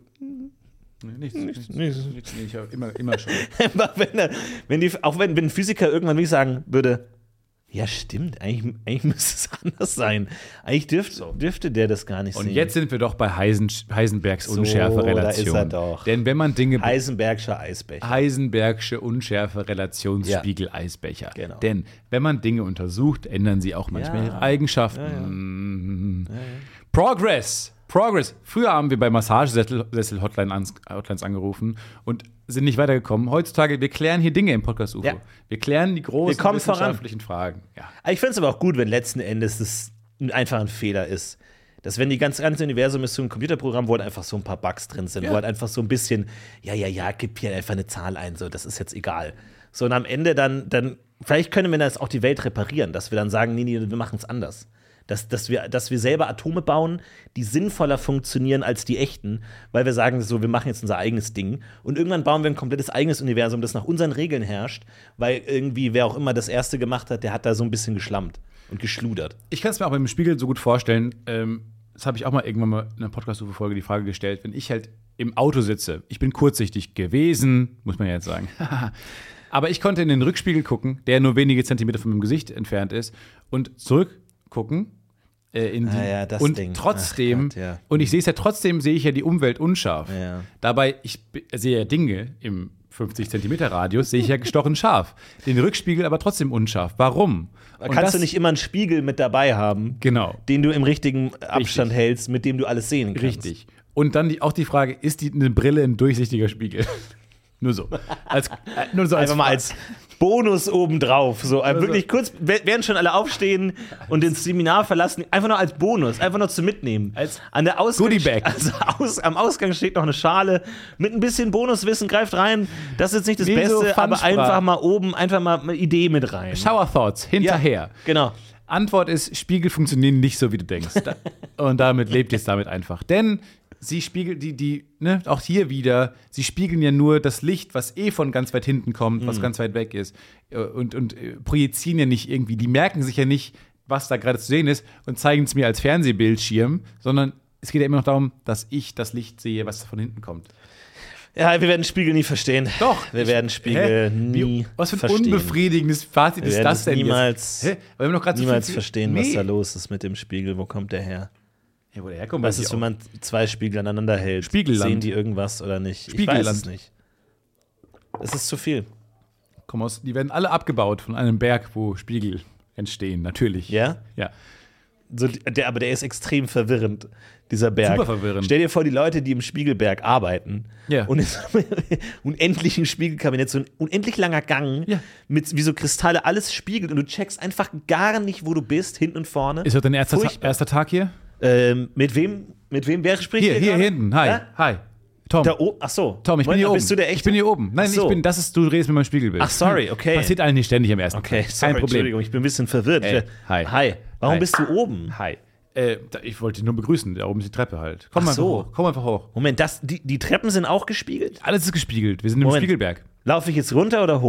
S1: Nichts, nichts, nichts, nichts, ich hab immer, immer schon.
S2: wenn, er, wenn die, auch wenn, wenn ein Physiker irgendwann wirklich sagen würde, ja stimmt, eigentlich, eigentlich müsste es anders sein. Eigentlich dürft, dürfte der das gar nicht
S1: Und
S2: sehen.
S1: jetzt sind wir doch bei Heisen, Heisenbergs
S2: So,
S1: Unschärferelation.
S2: da ist er doch.
S1: Denn wenn man Dinge
S2: Heisenbergscher Eisbecher.
S1: Heisenbergsche Unschärferelationsspiegel Eisbecher.
S2: Genau.
S1: Denn wenn man Dinge untersucht, ändern sie auch manchmal
S2: Ja.
S1: ihre Eigenschaften. Progress. Progress. Früher haben wir bei Massagesessel-Hotlines angerufen und sind nicht weitergekommen. Heutzutage, wir klären hier Dinge im Podcast U F O.
S2: Ja.
S1: Wir klären die großen
S2: Wir kommen voran.
S1: wissenschaftlichen Fragen. Ja.
S2: Ich finde es aber auch gut, wenn letzten Endes das einfach ein Fehler ist. Dass wenn die ganze, ganze Universum ist so ein Computerprogramm, wo halt einfach so ein paar Bugs drin sind,
S1: Ja.
S2: wo halt einfach so ein bisschen, ja, ja, ja, gib hier einfach eine Zahl ein, so, das ist jetzt egal. So, und am Ende dann, dann vielleicht können wir das auch die Welt reparieren, dass wir dann sagen, nee, nee, wir machen es anders. Dass, dass, wir, dass wir selber Atome bauen, die sinnvoller funktionieren als die echten, weil wir sagen so, wir machen jetzt unser eigenes Ding. Und irgendwann bauen wir ein komplettes eigenes Universum, das nach unseren Regeln herrscht, weil irgendwie, wer auch immer das erste gemacht hat, der hat da so ein bisschen geschlammt und geschludert.
S1: Ich kann es mir auch beim Spiegel so gut vorstellen, ähm, das habe ich auch mal irgendwann mal in einer Podcast-Folge die Frage gestellt, wenn ich halt im Auto sitze, ich bin kurzsichtig gewesen, muss man ja jetzt sagen, aber ich konnte in den Rückspiegel gucken, der nur wenige Zentimeter von meinem Gesicht entfernt ist und zurückgucken äh, in die,
S2: Ah ja, das
S1: und
S2: Ding.
S1: trotzdem,
S2: Ach Gott, ja.
S1: und ich sehe es ja trotzdem, sehe ich ja die Umwelt unscharf.
S2: Ja.
S1: Dabei, ich b- sehe ja Dinge im fünfzig Zentimeter Radius, sehe ich ja gestochen scharf. Den Rückspiegel aber trotzdem unscharf. Warum?
S2: Da
S1: Und
S2: kannst
S1: das-
S2: du nicht immer einen Spiegel mit dabei haben,
S1: Genau.
S2: den du im richtigen Abstand hältst, mit dem du alles sehen kannst.
S1: Richtig. Und dann die, auch die Frage, ist die eine Brille ein durchsichtiger Spiegel? Nur so. Als, äh, nur so als
S2: Einfach mal als Bonus obendrauf. So, äh,
S1: Also-
S2: wirklich kurz, wer- während schon alle aufstehen und ins Seminar verlassen, einfach nur als Bonus, einfach nur zum Mitnehmen.
S1: Als
S2: An der Ausgang,
S1: Goodiebag.
S2: Also aus, am Ausgang steht noch eine Schale mit ein bisschen Bonuswissen, greift rein. Das ist jetzt nicht das
S1: Wie so
S2: Beste, aber
S1: Fansprach.
S2: einfach mal oben, einfach mal eine Idee mit rein.
S1: Shower Thoughts hinterher.
S2: Ja, genau.
S1: Antwort ist, Spiegel funktionieren nicht so, wie du denkst. Da, und damit lebt jetzt damit einfach. Denn sie spiegeln, die, die, ne, auch hier wieder, sie spiegeln ja nur das Licht, was eh von ganz weit hinten kommt, was ganz weit weg ist. Und, und äh, projizieren ja nicht irgendwie, die merken sich ja nicht, was da gerade zu sehen ist und zeigen es mir als Fernsehbildschirm, sondern es geht ja immer noch darum, dass ich das Licht sehe, was von hinten kommt.
S2: Ja, wir werden Spiegel nie verstehen.
S1: Doch.
S2: Wir werden Spiegel
S1: Hä?
S2: nie
S1: Wie, was für ein
S2: verstehen.
S1: unbefriedigendes Fazit
S2: Wir
S1: ist
S2: werden
S1: das
S2: es
S1: denn
S2: niemals,
S1: jetzt? Hä? Aber wir haben doch gerade so
S2: niemals
S1: viel-
S2: verstehen, was
S1: Nee.
S2: da los ist mit dem Spiegel. Wo kommt der her?
S1: Ja, wo der herkommt,
S2: Was
S1: weiß ich
S2: ist,
S1: auch.
S2: wenn man zwei Spiegel aneinander hält?
S1: Spiegelland.
S2: Sehen die irgendwas oder nicht? Ich weiß
S1: Spiegelland.
S2: es nicht. Es ist zu viel.
S1: Kommen aus, die werden alle abgebaut von einem Berg, wo Spiegel entstehen, natürlich.
S2: Ja?
S1: Ja.
S2: So, der, aber der ist extrem verwirrend, dieser Berg.
S1: Super verwirrend.
S2: Stell dir vor, die Leute, die im Spiegelberg arbeiten
S1: Ja.
S2: und in so einem unendlichen Spiegelkabinett, so ein unendlich langer Gang,
S1: Ja.
S2: mit wie so Kristalle, alles spiegelt und du checkst einfach gar nicht, wo du bist, hinten und vorne.
S1: Ist das dein erster, Ta
S2: Furchtbar.
S1: erster Tag hier?
S2: Ähm, mit wem, mit wem, wer spricht
S1: Hier, hier
S2: gerade?
S1: hinten. Hi.
S2: Ja?
S1: Hi. Tom.
S2: Da oben, ach so.
S1: Tom, ich bin
S2: Moment,
S1: hier oben.
S2: Bist du der echte?
S1: Ich bin hier oben. Nein,
S2: Ach so.
S1: ich bin, das ist, du redest mit meinem Spiegelbild.
S2: Ach, sorry, okay.
S1: Passiert allen nicht ständig am ersten
S2: Okay,
S1: Tag.
S2: sorry,
S1: Kein Problem.
S2: Entschuldigung, ich bin ein bisschen verwirrt.
S1: Ey, hi.
S2: Hi. Warum
S1: Hi.
S2: bist du oben?
S1: Hi. Äh, da- ich wollte dich nur begrüßen. Da oben ist die Treppe halt. Komm
S2: Ach
S1: einfach
S2: so.
S1: hoch. Komm einfach hoch.
S2: Moment, das, die, die Treppen sind auch gespiegelt?
S1: Alles ist gespiegelt. Wir sind im
S2: Moment.
S1: Spiegelberg.
S2: Laufe ich jetzt runter oder hoch?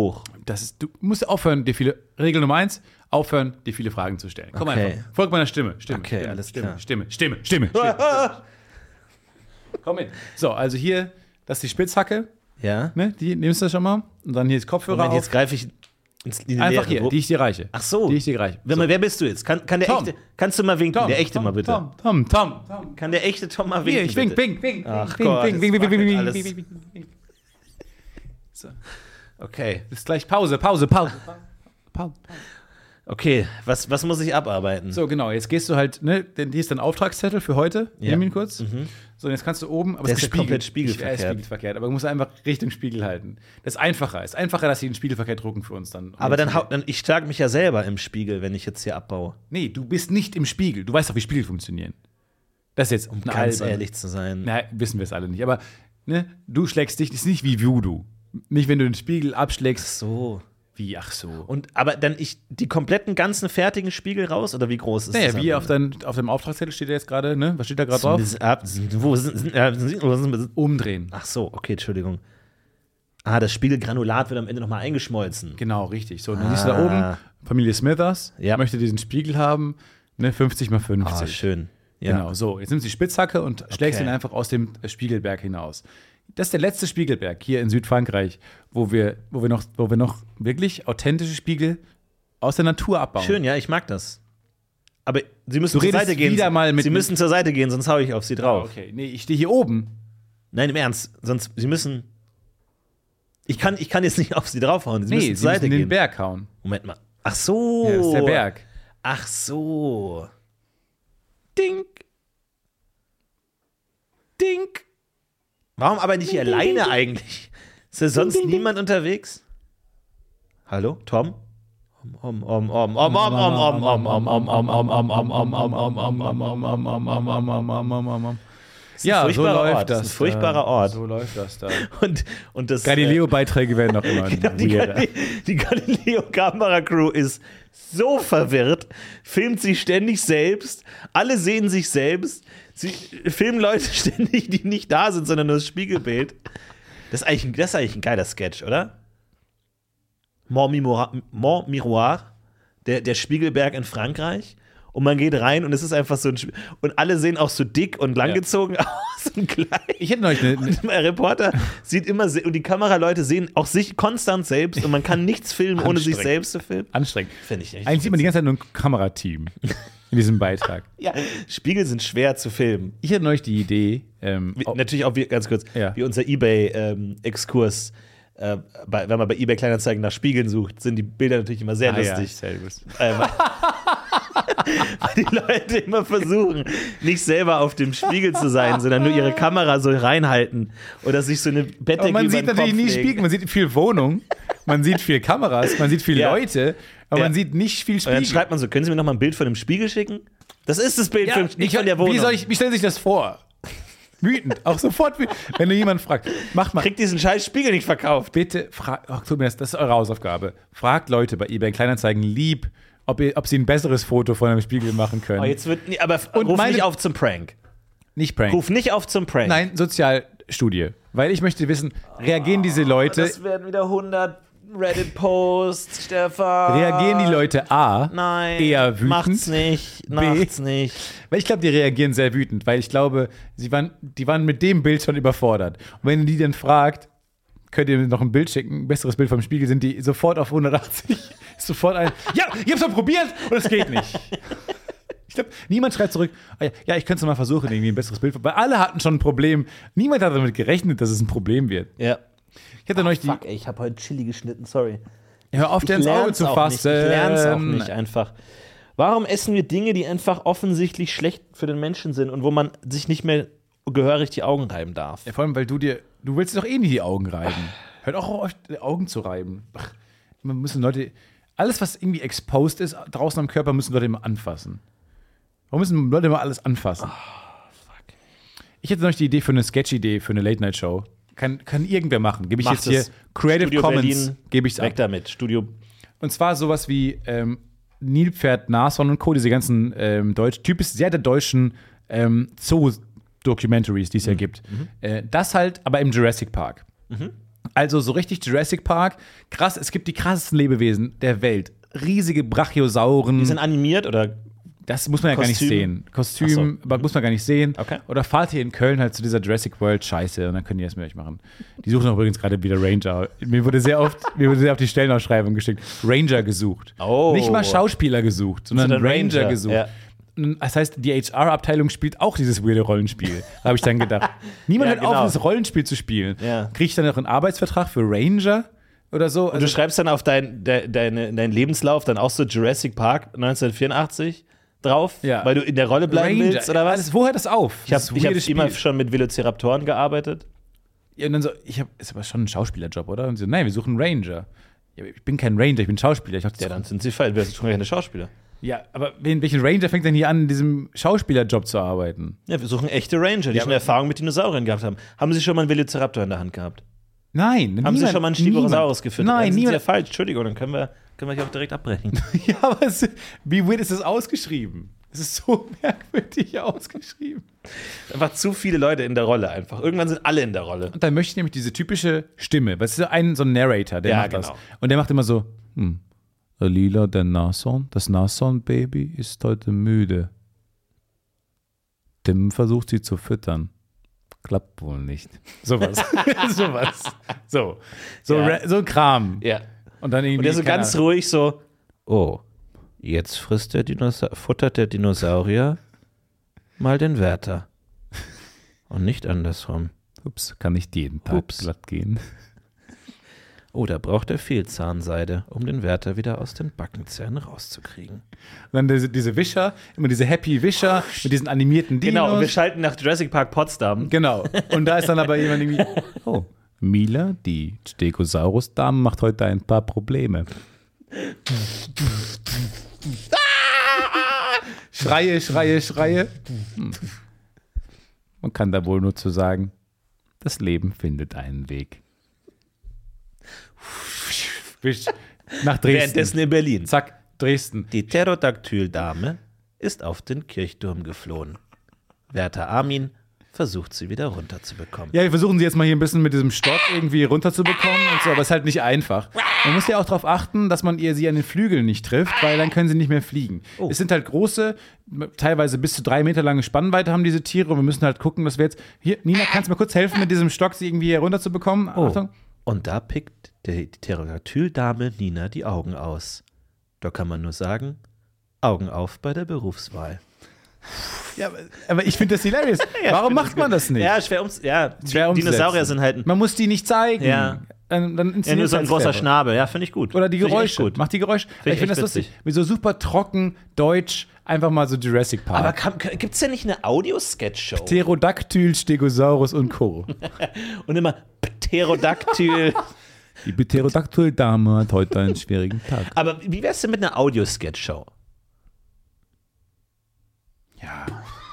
S1: das ist, du musst aufhören, dir viele, Regel Nummer eins, aufhören, dir viele Fragen zu stellen. Komm
S2: Okay.
S1: einfach, folg meiner Stimme. Stimme,
S2: Okay,
S1: Stimme,
S2: alles
S1: Stimme,
S2: klar.
S1: Stimme, Stimme, Stimme, Stimme, Stimme. Komm hin. So, also hier, das ist die Spitzhacke,
S2: Ja?
S1: ne? Die nimmst du schon mal. Und dann hier ist Kopfhörer
S2: Moment,
S1: auf.
S2: jetzt greife ich ins in die
S1: Einfach
S2: Leere.
S1: hier,
S2: Wo-
S1: die ich dir reiche.
S2: Ach so.
S1: Die ich dir reiche.
S2: Wer, wer bist du jetzt? Kann, kann der
S1: Tom.
S2: echte, kannst du mal winken?
S1: Tom,
S2: der echte
S1: Tom,
S2: mal bitte.
S1: Tom, Tom, Tom, Tom.
S2: Kann der echte Tom mal winken?
S1: Hier, ich wink,
S2: bitte?
S1: wink, wink,
S2: Ach
S1: wink,
S2: Gott,
S1: wink,
S2: das
S1: wink, wink,
S2: macht
S1: wink, wink,
S2: alles-
S1: wink, wink, wink. So,
S2: Okay.
S1: ist gleich Pause, Pause, Pause. Pause.
S2: Okay, was, was muss ich abarbeiten?
S1: So, genau, jetzt gehst du halt, ne, denn hier ist dein Auftragszettel für heute.
S2: Ja.
S1: Nimm ihn kurz. So, und jetzt kannst du oben, aber
S2: Der
S1: es
S2: ist ja komplett spiegelverkehrt.
S1: Ich, er ist spiegelverkehrt, aber du musst einfach Richtung Spiegel halten. Das ist einfacher. Es ist einfacher, dass sie den Spiegelverkehr drucken für uns dann.
S2: Aber dann, hau- dann ich schlage mich ja selber im Spiegel, wenn ich jetzt hier abbaue.
S1: Nee, du bist nicht im Spiegel. Du weißt doch, wie Spiegel funktionieren. Das ist jetzt um
S2: Ganz ehrlich zu sein.
S1: Na, wissen wir es alle nicht. Aber ne, du schlägst dich, das ist nicht wie Voodoo. Nicht, wenn du den Spiegel abschlägst.
S2: So.
S1: Wie, ach so.
S2: Und aber dann ich die kompletten ganzen fertigen Spiegel raus oder wie groß ist
S1: Naja,
S2: das?
S1: wie
S2: am
S1: auf, dein, auf dem Auftragszettel steht ja jetzt gerade, ne? Was steht da gerade
S2: Ende?
S1: drauf?
S2: Sind- ab- sind- Wo sind, sind, äh, sind, wo sind
S1: Umdrehen.
S2: Ach so, okay, Entschuldigung. Ah, das Spiegelgranulat wird am Ende nochmal eingeschmolzen.
S1: Genau, richtig. So, und dann siehst du da
S2: Ah.
S1: oben, Familie Smithers
S2: Ja.
S1: möchte diesen Spiegel haben, ne? fünfzig mal
S2: Ah,
S1: fünfzig.
S2: schön. Ja.
S1: Genau, so. Jetzt nimmst du die Spitzhacke und schlägst
S2: Okay.
S1: ihn einfach aus dem Spiegelberg hinaus. Das ist der letzte Spiegelberg hier in Südfrankreich, wo wir, wo wir, noch, wo wir noch wirklich authentische Spiegel aus der Natur abbauen.
S2: Schön, ja, ich mag das. Aber Sie müssen
S1: Du
S2: zur
S1: redest
S2: Seite gehen.
S1: wieder mal mit-
S2: Sie müssen zur Seite gehen, sonst hau ich auf Sie drauf.
S1: Okay, nee, ich stehe hier oben.
S2: Nein, im Ernst, sonst Sie müssen. Ich kann, ich kann jetzt nicht auf Sie draufhauen. Sie
S1: Nee,
S2: müssen
S1: sie
S2: zur Seite
S1: müssen den
S2: gehen.
S1: Berg hauen.
S2: Moment mal. Ach so.
S1: Ja, das ist der Berg.
S2: Ach so. Dink. Dink. Warum aber nicht alleine eigentlich? Ist da sonst niemand unterwegs? Hallo, Tom? Om, om, om, om, om, om, om, om, om, om, om, om, om, om, om, om, om.
S1: Ja, so
S2: furchtbarer
S1: läuft
S2: Ort. Das
S1: das.
S2: ist ein furchtbarer
S1: da.
S2: Ort.
S1: So läuft das da.
S2: Und, und das.
S1: Galileo-Beiträge werden noch immer
S2: Genau, die,
S1: weirder.
S2: Gali- die Galileo-Kamera-Crew ist so verwirrt, filmt sich ständig selbst, alle sehen sich selbst, sie filmen Leute ständig, die nicht da sind, sondern nur das Spiegelbild. Das ist eigentlich, ein- das ist eigentlich ein geiler Sketch, oder? Mont Miroir, Mont Miroir der, der Spiegelberg in Frankreich. Und man geht rein und es ist einfach so ein Sp- und alle sehen auch so dick und langgezogen aus und klein.
S1: Ich hätte neulich eine, eine
S2: Der Reporter sieht immer, se- und die Kameraleute sehen auch sich konstant selbst und man kann nichts filmen, ohne sich
S1: Anstrengend.
S2: selbst zu filmen.
S1: anstrengend.
S2: Finde ich echt.
S1: Eigentlich sieht man die ganze Zeit nur ein Kamerateam in diesem Beitrag.
S2: Ja, Spiegel sind schwer zu filmen.
S1: Ich hatte neulich die Idee, ähm,
S2: Wie,
S1: oh,
S2: Natürlich auch, wie, ganz kurz,
S1: Ja.
S2: wie unser Ebay-Exkurs. Äh, bei, wenn man bei Ebay Kleinanzeigen nach Spiegeln sucht, sind die Bilder natürlich immer sehr
S1: ah, ja,
S2: lustig.
S1: sehr gut.
S2: Äh, weil, weil die Leute immer versuchen, nicht selber auf dem Spiegel zu sein, sondern nur ihre Kamera so reinhalten oder sich so eine Bettdecke
S1: Aber man
S2: über
S1: sieht
S2: den
S1: natürlich
S2: Kopf
S1: nie
S2: legen.
S1: Spiegel, man sieht viel Wohnung, man sieht viel Kameras, man sieht viele
S2: Ja.
S1: Leute, aber
S2: Ja.
S1: man sieht nicht viel
S2: Und
S1: Spiegel.
S2: dann schreibt man so, können Sie mir noch mal ein Bild von dem Spiegel schicken? Das ist das Bild,
S1: Ja,
S2: von, nicht
S1: ich,
S2: von der Wohnung.
S1: wie, soll ich, wie stellen Sie sich das vor? Wütend, auch sofort wütend. Wenn du jemanden fragst, macht mal,
S2: Kriegt diesen scheiß Spiegel nicht verkauft.
S1: bitte, fragt, oh, tut mir das, das ist eure Hausaufgabe. Fragt Leute bei eBay Kleinanzeigen lieb, ob, ihr, ob sie ein besseres Foto von einem Spiegel machen können.
S2: Oh, jetzt wird, nee, aber
S1: Und
S2: ruf
S1: meine-
S2: nicht auf zum Prank.
S1: Nicht Prank.
S2: Ruf nicht auf zum Prank.
S1: Nein, Sozialstudie. Weil ich möchte wissen, reagieren diese Leute,
S2: Das werden wieder hundert Reddit-Posts, Stefan.
S1: reagieren die Leute A,
S2: Nein,
S1: eher wütend?
S2: macht's nicht, macht's nicht.
S1: Weil ich glaube, die reagieren sehr wütend, weil ich glaube, sie waren, die waren mit dem Bild schon überfordert. Und wenn ihr die dann fragt, könnt ihr mir noch ein Bild schicken, ein besseres Bild vom Spiegel, sind die sofort auf hundertachtzig. Sofort ein, ja, ich hab's doch probiert und es geht nicht. Ich glaube, niemand schreibt zurück, "Ah ja, ja, ich könnte es mal versuchen, irgendwie ein besseres Bild. Weil alle hatten schon ein Problem. Niemand hat damit gerechnet, dass es ein Problem wird.
S2: Ja.
S1: Ich hatte neulich die.
S2: Fuck, ey, ich habe heute Chili geschnitten, sorry.
S1: Hör auf, dir ins Auge
S2: lern's
S1: zu
S2: auch
S1: fassen.
S2: Nicht. Ich lern's auch nicht einfach. Warum essen wir Dinge, die einfach offensichtlich schlecht für den Menschen sind und wo man sich nicht mehr gehörig die Augen reiben darf?
S1: Ja, vor allem, weil du dir. Du willst dir doch eh nie die Augen reiben. Hört auch auf, die Augen zu reiben. Ach, man müssen Leute. Alles, was irgendwie exposed ist, draußen am Körper, müssen Leute immer anfassen. Warum müssen Leute immer alles anfassen? Ich hätte neulich die Idee für eine Sketch-Idee für eine Late-Night-Show. Kann, kann irgendwer machen. Gebe ich
S2: Macht
S1: jetzt hier
S2: es.
S1: Creative
S2: Studio
S1: Commons,
S2: Berlin,
S1: gebe ich
S2: Weg
S1: ab.
S2: damit. Studio.
S1: Und zwar sowas wie ähm, Nilpferd, Nashorn und Co., diese ganzen ähm, Deutsch, typisch sehr der deutschen ähm, Zoo-Documentaries, die es ja gibt. Äh, das halt, aber im Jurassic Park. Also so richtig Jurassic Park. Krass, es gibt die krassesten Lebewesen der Welt. Riesige Brachiosauren.
S2: Die sind animiert oder?
S1: Das muss man ja
S2: Kostüm?
S1: gar nicht sehen. Kostüm,
S2: Ach so.
S1: aber muss man gar nicht sehen.
S2: Okay.
S1: Oder fahrt ihr in Köln halt zu dieser Jurassic World Scheiße und dann könnt ihr das mit euch machen. Die suchen übrigens gerade wieder Ranger. Mir wurde sehr oft, mir wurde sehr oft die Stellenausschreibung geschickt. Ranger gesucht.
S2: Oh.
S1: Nicht mal Schauspieler gesucht, sondern
S2: Sondern
S1: Ranger,
S2: Ranger,
S1: gesucht.
S2: ja.
S1: Das heißt, die H R-Abteilung spielt auch dieses weirde Rollenspiel. Da habe ich dann gedacht. Niemand
S2: Ja,
S1: hört auf,
S2: genau.
S1: dieses Rollenspiel zu spielen.
S2: Ja.
S1: Kriege ich dann auch einen Arbeitsvertrag für Ranger oder so?
S2: Und du schreibst dann auf dein, de, deine, dein Lebenslauf dann auch so Jurassic Park neunzehnhundertvierundachtzig drauf,
S1: Ja.
S2: weil du in der Rolle bleiben
S1: Ranger.
S2: willst, oder was?
S1: Alles, wo hört das auf?
S2: Ich habe
S1: Das
S2: ich hab
S1: weirde
S2: immer
S1: Spiel.
S2: schon mit Velociraptoren gearbeitet.
S1: Ja, und dann so, ich habe, ist aber schon ein Schauspielerjob, oder? Und sie so, nein, wir suchen einen Ranger. Ja, ich bin kein Ranger, ich bin Schauspieler. Ich dachte,
S2: Ja, dann sind sie falsch. Wir sind schon keine Schauspieler.
S1: ja, aber wen, welchen Ranger fängt denn hier an, in diesem Schauspielerjob zu arbeiten?
S2: Ja, wir suchen echte Ranger, die
S1: Ja,
S2: schon
S1: aber-
S2: Erfahrung mit Dinosauriern gehabt haben. Haben Sie schon mal einen Velociraptor in der Hand gehabt?
S1: Nein,
S2: Haben Sie
S1: niemand-
S2: schon mal einen Stegosaurus
S1: niemand.
S2: gefüttert?
S1: Nein,
S2: Dann sind Sie ja
S1: niemand.
S2: falsch. Entschuldigung, dann können wir, können wir hier auch direkt abbrechen.
S1: Ja, aber es, wie weird ist das ausgeschrieben? Es ist so merkwürdig ausgeschrieben.
S2: Einfach zu viele Leute in der Rolle einfach. Irgendwann sind alle in der Rolle.
S1: Und dann möchte ich nämlich diese typische Stimme. Was ist so ein, so ein Narrator, der
S2: Ja,
S1: macht das.
S2: genau.
S1: Und der macht immer so, hm, Lila, der Nashorn, das Nashorn-Baby ist heute müde. Tim versucht sie zu füttern. Klappt wohl nicht. Sowas. Sowas. So. So,
S2: Ja.
S1: ra- so ein Kram.
S2: Ja.
S1: Und dann irgendwie.
S2: Und der so
S1: keine
S2: ganz
S1: Ahnung.
S2: ruhig so, oh, jetzt frisst der Dinosa- futtert der Dinosaurier mal den Wärter. Und nicht andersrum.
S1: Ups, kann nicht jeden Tag
S2: Ups.
S1: glatt gehen.
S2: Oh, da braucht er viel Zahnseide, um den Wärter wieder aus den Backenzähnen rauszukriegen.
S1: Und dann diese, diese Wischer, immer diese Happy Wischer mit diesen animierten Dinos.
S2: Genau, und wir schalten nach Jurassic Park Potsdam.
S1: Genau. Und da ist dann aber jemand irgendwie, oh, Mila, die Stegosaurus-Dame, macht heute ein paar Probleme. Schreie, Schreie, Schreie. Hm. Man kann da wohl nur zu sagen, das Leben findet einen Weg. Wisch, nach Dresden.
S2: Währenddessen in Berlin.
S1: Zack, Dresden.
S2: Die Pterodactyl-Dame ist auf den Kirchturm geflohen. Wärter Armin versucht sie wieder runterzubekommen.
S1: Ja, wir versuchen sie jetzt mal hier ein bisschen mit diesem Stock irgendwie runterzubekommen und so, aber es ist halt nicht einfach. Man muss ja auch darauf achten, dass man ihr sie an den Flügeln nicht trifft, weil dann können sie nicht mehr fliegen.
S2: Oh.
S1: Es sind halt große, teilweise bis zu drei Meter lange Spannweite haben diese Tiere und wir müssen halt gucken, dass wir jetzt. Hier, Nina, kannst du mir kurz helfen, mit diesem Stock sie irgendwie hier runterzubekommen?
S2: Oh.
S1: Achtung.
S2: Und da pickt die Pterodactyl-Dame Nina die Augen aus. Da kann man nur sagen, Augen auf bei der Berufswahl.
S1: Ja, aber, aber ich finde das hilarious. Warum macht man das nicht?
S2: Ja, schwer ums ja,
S1: Schwer
S2: die Dinosaurier
S1: umzusetzen.
S2: sind halt
S1: Man muss die nicht zeigen.
S2: Ja.
S1: Dann, dann
S2: ja, nur so ein
S1: als
S2: großer
S1: clever.
S2: Schnabel. Ja, finde ich gut.
S1: Oder die
S2: Find ich echt
S1: Geräusche.
S2: gut.
S1: Mach die Geräusche.
S2: ich
S1: Ich finde
S2: echt
S1: das lustig.
S2: witzig.
S1: Wie so super trocken, deutsch, einfach mal so Jurassic Park.
S2: Aber gibt es denn nicht eine Audio-Sketch-Show?
S1: Pterodactyl, Stegosaurus und Co.
S2: Und immer Pterodactyl.
S1: Die Pterodactyl-Dame hat heute einen schwierigen Tag.
S2: Aber wie wär's denn mit einer Audio-Sketch-Show?
S1: Ja.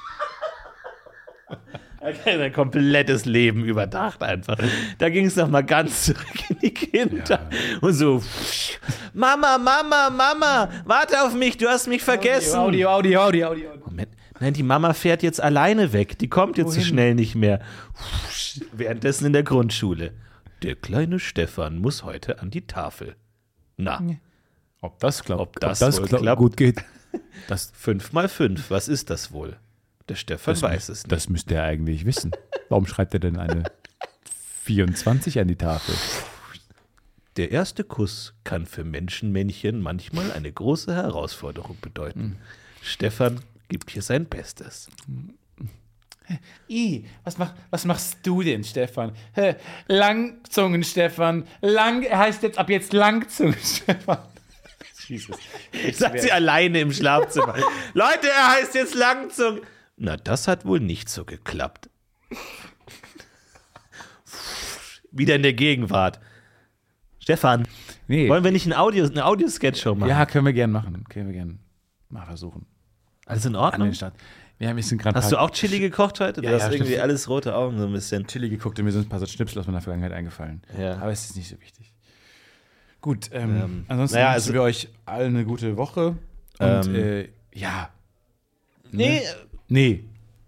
S2: Okay, sein komplettes Leben überdacht einfach. Da ging es nochmal ganz zurück in die Kinder. Und so, Mama, Mama, Mama, warte auf mich, du hast mich vergessen.
S1: Audio, Audio, Audio, Audio. Audio.
S2: Moment, nein, die Mama fährt jetzt alleine weg. Die kommt jetzt so
S1: Wohin?
S2: schnell nicht mehr. Währenddessen in der Grundschule. Der kleine Stefan muss heute an die Tafel. Na,
S1: Ob das klappt,
S2: Ob das wohl
S1: kla-
S2: klappt?
S1: gut geht. Das,
S2: fünf mal fünf, was ist das wohl? Der Stefan
S1: das,
S2: weiß es nicht.
S1: das müsste er eigentlich wissen. Warum schreibt er denn eine vierundzwanzig an die Tafel?
S2: Der erste Kuss kann für Menschenmännchen manchmal eine große Herausforderung bedeuten. Stefan gibt hier sein Bestes.
S1: I, was, mach, was machst du denn, Stefan? Hä, Langzungen, Stefan. Lang, er heißt jetzt ab jetzt Langzungen, Stefan. Jesus.
S2: Sagt sie alleine im Schlafzimmer. Leute, er heißt jetzt Langzung. Na, das hat wohl nicht so geklappt. Wieder in der Gegenwart. Stefan,
S1: Nee.
S2: wollen wir nicht ein Audio, eine Audio-Sketch-Show machen?
S1: Ja, können wir gern machen. Können wir gern mal versuchen.
S2: Alles in
S1: An
S2: Ordnung?
S1: den Start. Ja, wir sind gerade
S2: Hast du auch Chili gekocht heute? Du
S1: Ja,
S2: hast
S1: ja,
S2: irgendwie
S1: stimmt.
S2: alles rote Augen so ein bisschen.
S1: Chili geguckt und mir sind ein paar so Schnipsel aus meiner Vergangenheit eingefallen.
S2: Ja.
S1: Aber es ist nicht so wichtig. Gut, ähm,
S2: Ähm,
S1: ansonsten
S2: naja,
S1: wünschen
S2: also-
S1: wir euch allen eine gute Woche. Und
S2: Ähm,
S1: äh, ja,
S2: Nee,
S1: nee.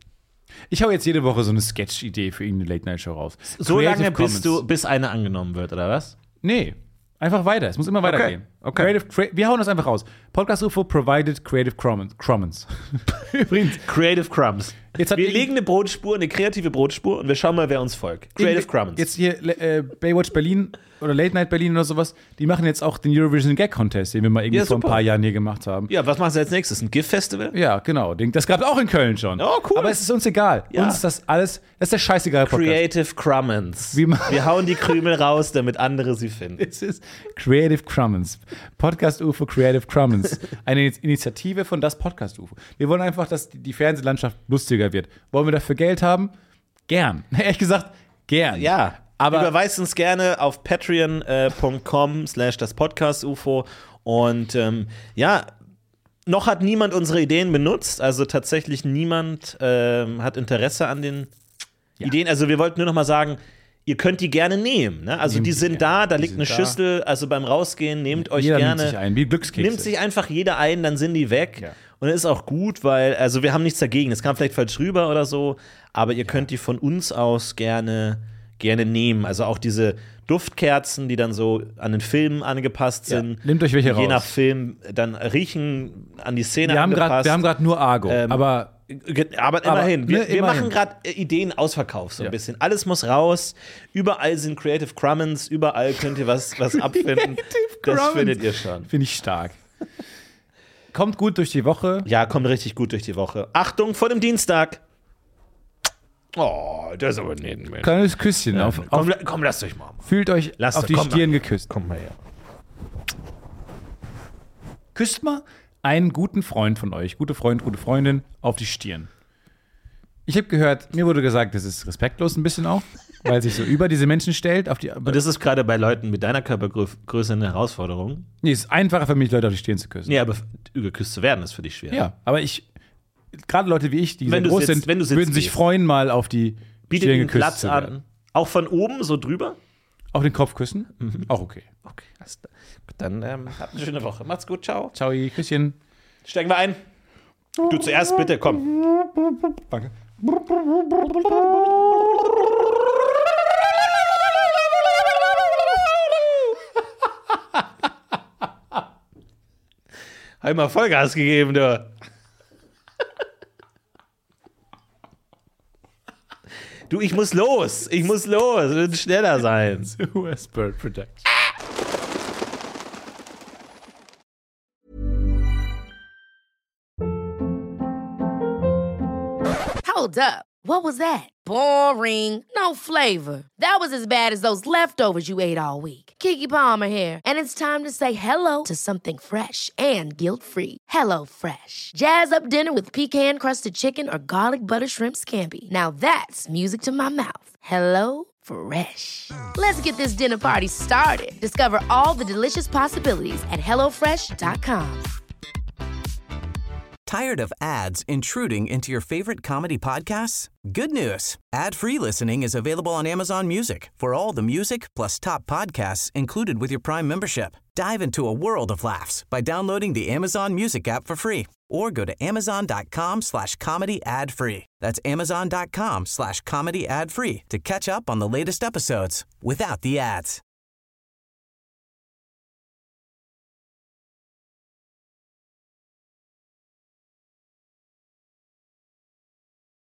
S1: Ich hau jetzt jede Woche so eine Sketch-Idee für irgendeine Late-Night-Show raus.
S2: So
S1: Creative
S2: lange, bis,
S1: Commons.
S2: du, bis eine angenommen wird, oder was?
S1: Nee, einfach weiter. Es muss immer weitergehen.
S2: Okay.
S1: Creative, crea- wir hauen das einfach raus. Podcast U F O provided Creative Commons. Commons. Übrigens.
S2: Creative Crumbs.
S1: Jetzt hat
S2: wir
S1: irgend-
S2: legen eine Brotspur, eine kreative Brotspur und wir schauen mal, wer uns folgt. Creative
S1: Irgendwie-
S2: Crumbs.
S1: Jetzt hier äh, Baywatch Berlin oder Late Night Berlin oder sowas, die machen jetzt auch den Eurovision Gag Contest, den wir mal irgendwie
S2: Ja,
S1: vor ein
S2: super.
S1: paar Jahren hier gemacht haben.
S2: Ja, was machen sie als nächstes? Ein GIF-Festival?
S1: Ja, genau. Den- Das gab es auch in Köln schon.
S2: Oh, cool.
S1: Aber es ist uns egal.
S2: Ja.
S1: Uns ist das alles, das ist der scheißegal Podcast.
S2: Creative Crummins.
S1: Wie man-
S2: Wir hauen die Krümel raus, damit andere sie finden.
S1: Es ist Creative Commons. Podcast U F O Creative Commons. Eine Initiative von das Podcast U F O. Wir wollen einfach, dass die, die Fernsehlandschaft lustiger wird. Wollen wir dafür Geld haben? Gern. Ehrlich gesagt, gern.
S2: Ja,
S1: Aber-
S2: überweist uns gerne auf patreon punkt com slash das Podcast U F O. Und ähm, ja, noch hat niemand unsere Ideen benutzt. Also tatsächlich niemand ähm, hat Interesse an den Ideen. Also wir wollten nur noch mal sagen, ihr könnt die gerne nehmen. Ne? Also
S1: Nehmt
S2: die
S1: sie
S2: sind
S1: gerne.
S2: da, da
S1: Die
S2: liegt
S1: sind
S2: eine
S1: da.
S2: Schüssel. Also beim Rausgehen, nehmt euch
S1: Jeder
S2: gerne.
S1: nimmt sich ein, wie Glückskekse.
S2: Nimmt sich einfach jeder ein, dann sind die weg.
S1: Ja.
S2: Und das ist auch gut, weil, also wir haben nichts dagegen. Es kam vielleicht falsch rüber oder so, aber ihr könnt die von uns aus gerne, gerne nehmen. Also auch diese Duftkerzen, die dann so an den Filmen angepasst
S1: Ja.
S2: sind.
S1: Nehmt euch welche
S2: Je
S1: raus.
S2: nach Film dann riechen an die Szene
S1: wir haben
S2: angepasst.
S1: gerade wir haben gerade nur Argo,
S2: Ähm,
S1: aber
S2: Ge- Aber immerhin,
S1: Aber,
S2: wir,
S1: ne,
S2: wir
S1: immerhin.
S2: machen gerade Ideen Ausverkauf so ein
S1: Ja.
S2: bisschen. Alles muss raus. Überall sind Creative Commons, überall könnt ihr was, was abfinden. Das
S1: Commons.
S2: findet ihr schon.
S1: finde ich stark. Kommt gut durch die Woche.
S2: Ja, kommt richtig gut durch die Woche. Achtung vor dem Dienstag. Oh, das ist aber nett, Mensch.
S1: Kleines Küsschen. Auf, auf,
S2: Komm, la- komm, lasst euch mal.
S1: fühlt euch
S2: Lasst
S1: auf
S2: euch-
S1: die
S2: komm
S1: Stirn
S2: mal.
S1: geküsst.
S2: Komm mal her.
S1: Küsst mal einen guten Freund von euch, gute Freund, gute Freundin, auf die Stirn. Ich habe gehört, mir wurde gesagt, das ist respektlos ein bisschen auch, weil sich so über diese Menschen stellt. Auf die,
S2: Und das ist gerade bei Leuten mit deiner Körpergröße eine Herausforderung.
S1: nee, es ist einfacher für mich, Leute auf die Stirn zu küssen.
S2: Nee, aber geküsst zu werden ist für dich schwer.
S1: Ja, aber ich, gerade Leute wie ich, die
S2: Wenn
S1: sehr
S2: du
S1: groß
S2: sitzt-
S1: sind,
S2: wenn du sitzt
S1: würden sich
S2: gehst.
S1: freuen, mal auf die
S2: Biete
S1: Stirn
S2: den
S1: geküsst
S2: Platz
S1: zu werden.
S2: an. Auch von oben, so drüber?
S1: Auf den Kopf küssen? Auch okay.
S2: Okay, alles klar. Gut, dann ähm, habt eine schöne Woche. Macht's gut, ciao.
S1: Ciao, Küsschen.
S2: Steigen wir ein. Du zuerst, bitte, komm.
S1: Danke.
S2: Hab mal Vollgas gegeben, du. Du, ich muss los. Ich muss los. Wir müssen schneller sein.
S1: U S Bird Protection.
S3: Hold up. What was that? Boring. No flavor. That was as bad as those leftovers you ate all week. Keke Palmer here, and it's time to say hello to something fresh and guilt-free. Hello Fresh. Jazz up dinner with pecan-crusted chicken or garlic butter shrimp scampi. Now that's music to my mouth. Hello Fresh. Let's get this dinner party started. Discover all the delicious possibilities at hello fresh dot com.
S4: Tired of ads intruding into your favorite comedy podcasts? Good news. Ad-free listening is available on Amazon Music for all the music plus top podcasts included with your Prime membership. Dive into a world of laughs by downloading the Amazon Music app for free or go to amazon.com slash comedy ad free. That's amazon.com slash comedy ad free to catch up on the latest episodes without the ads.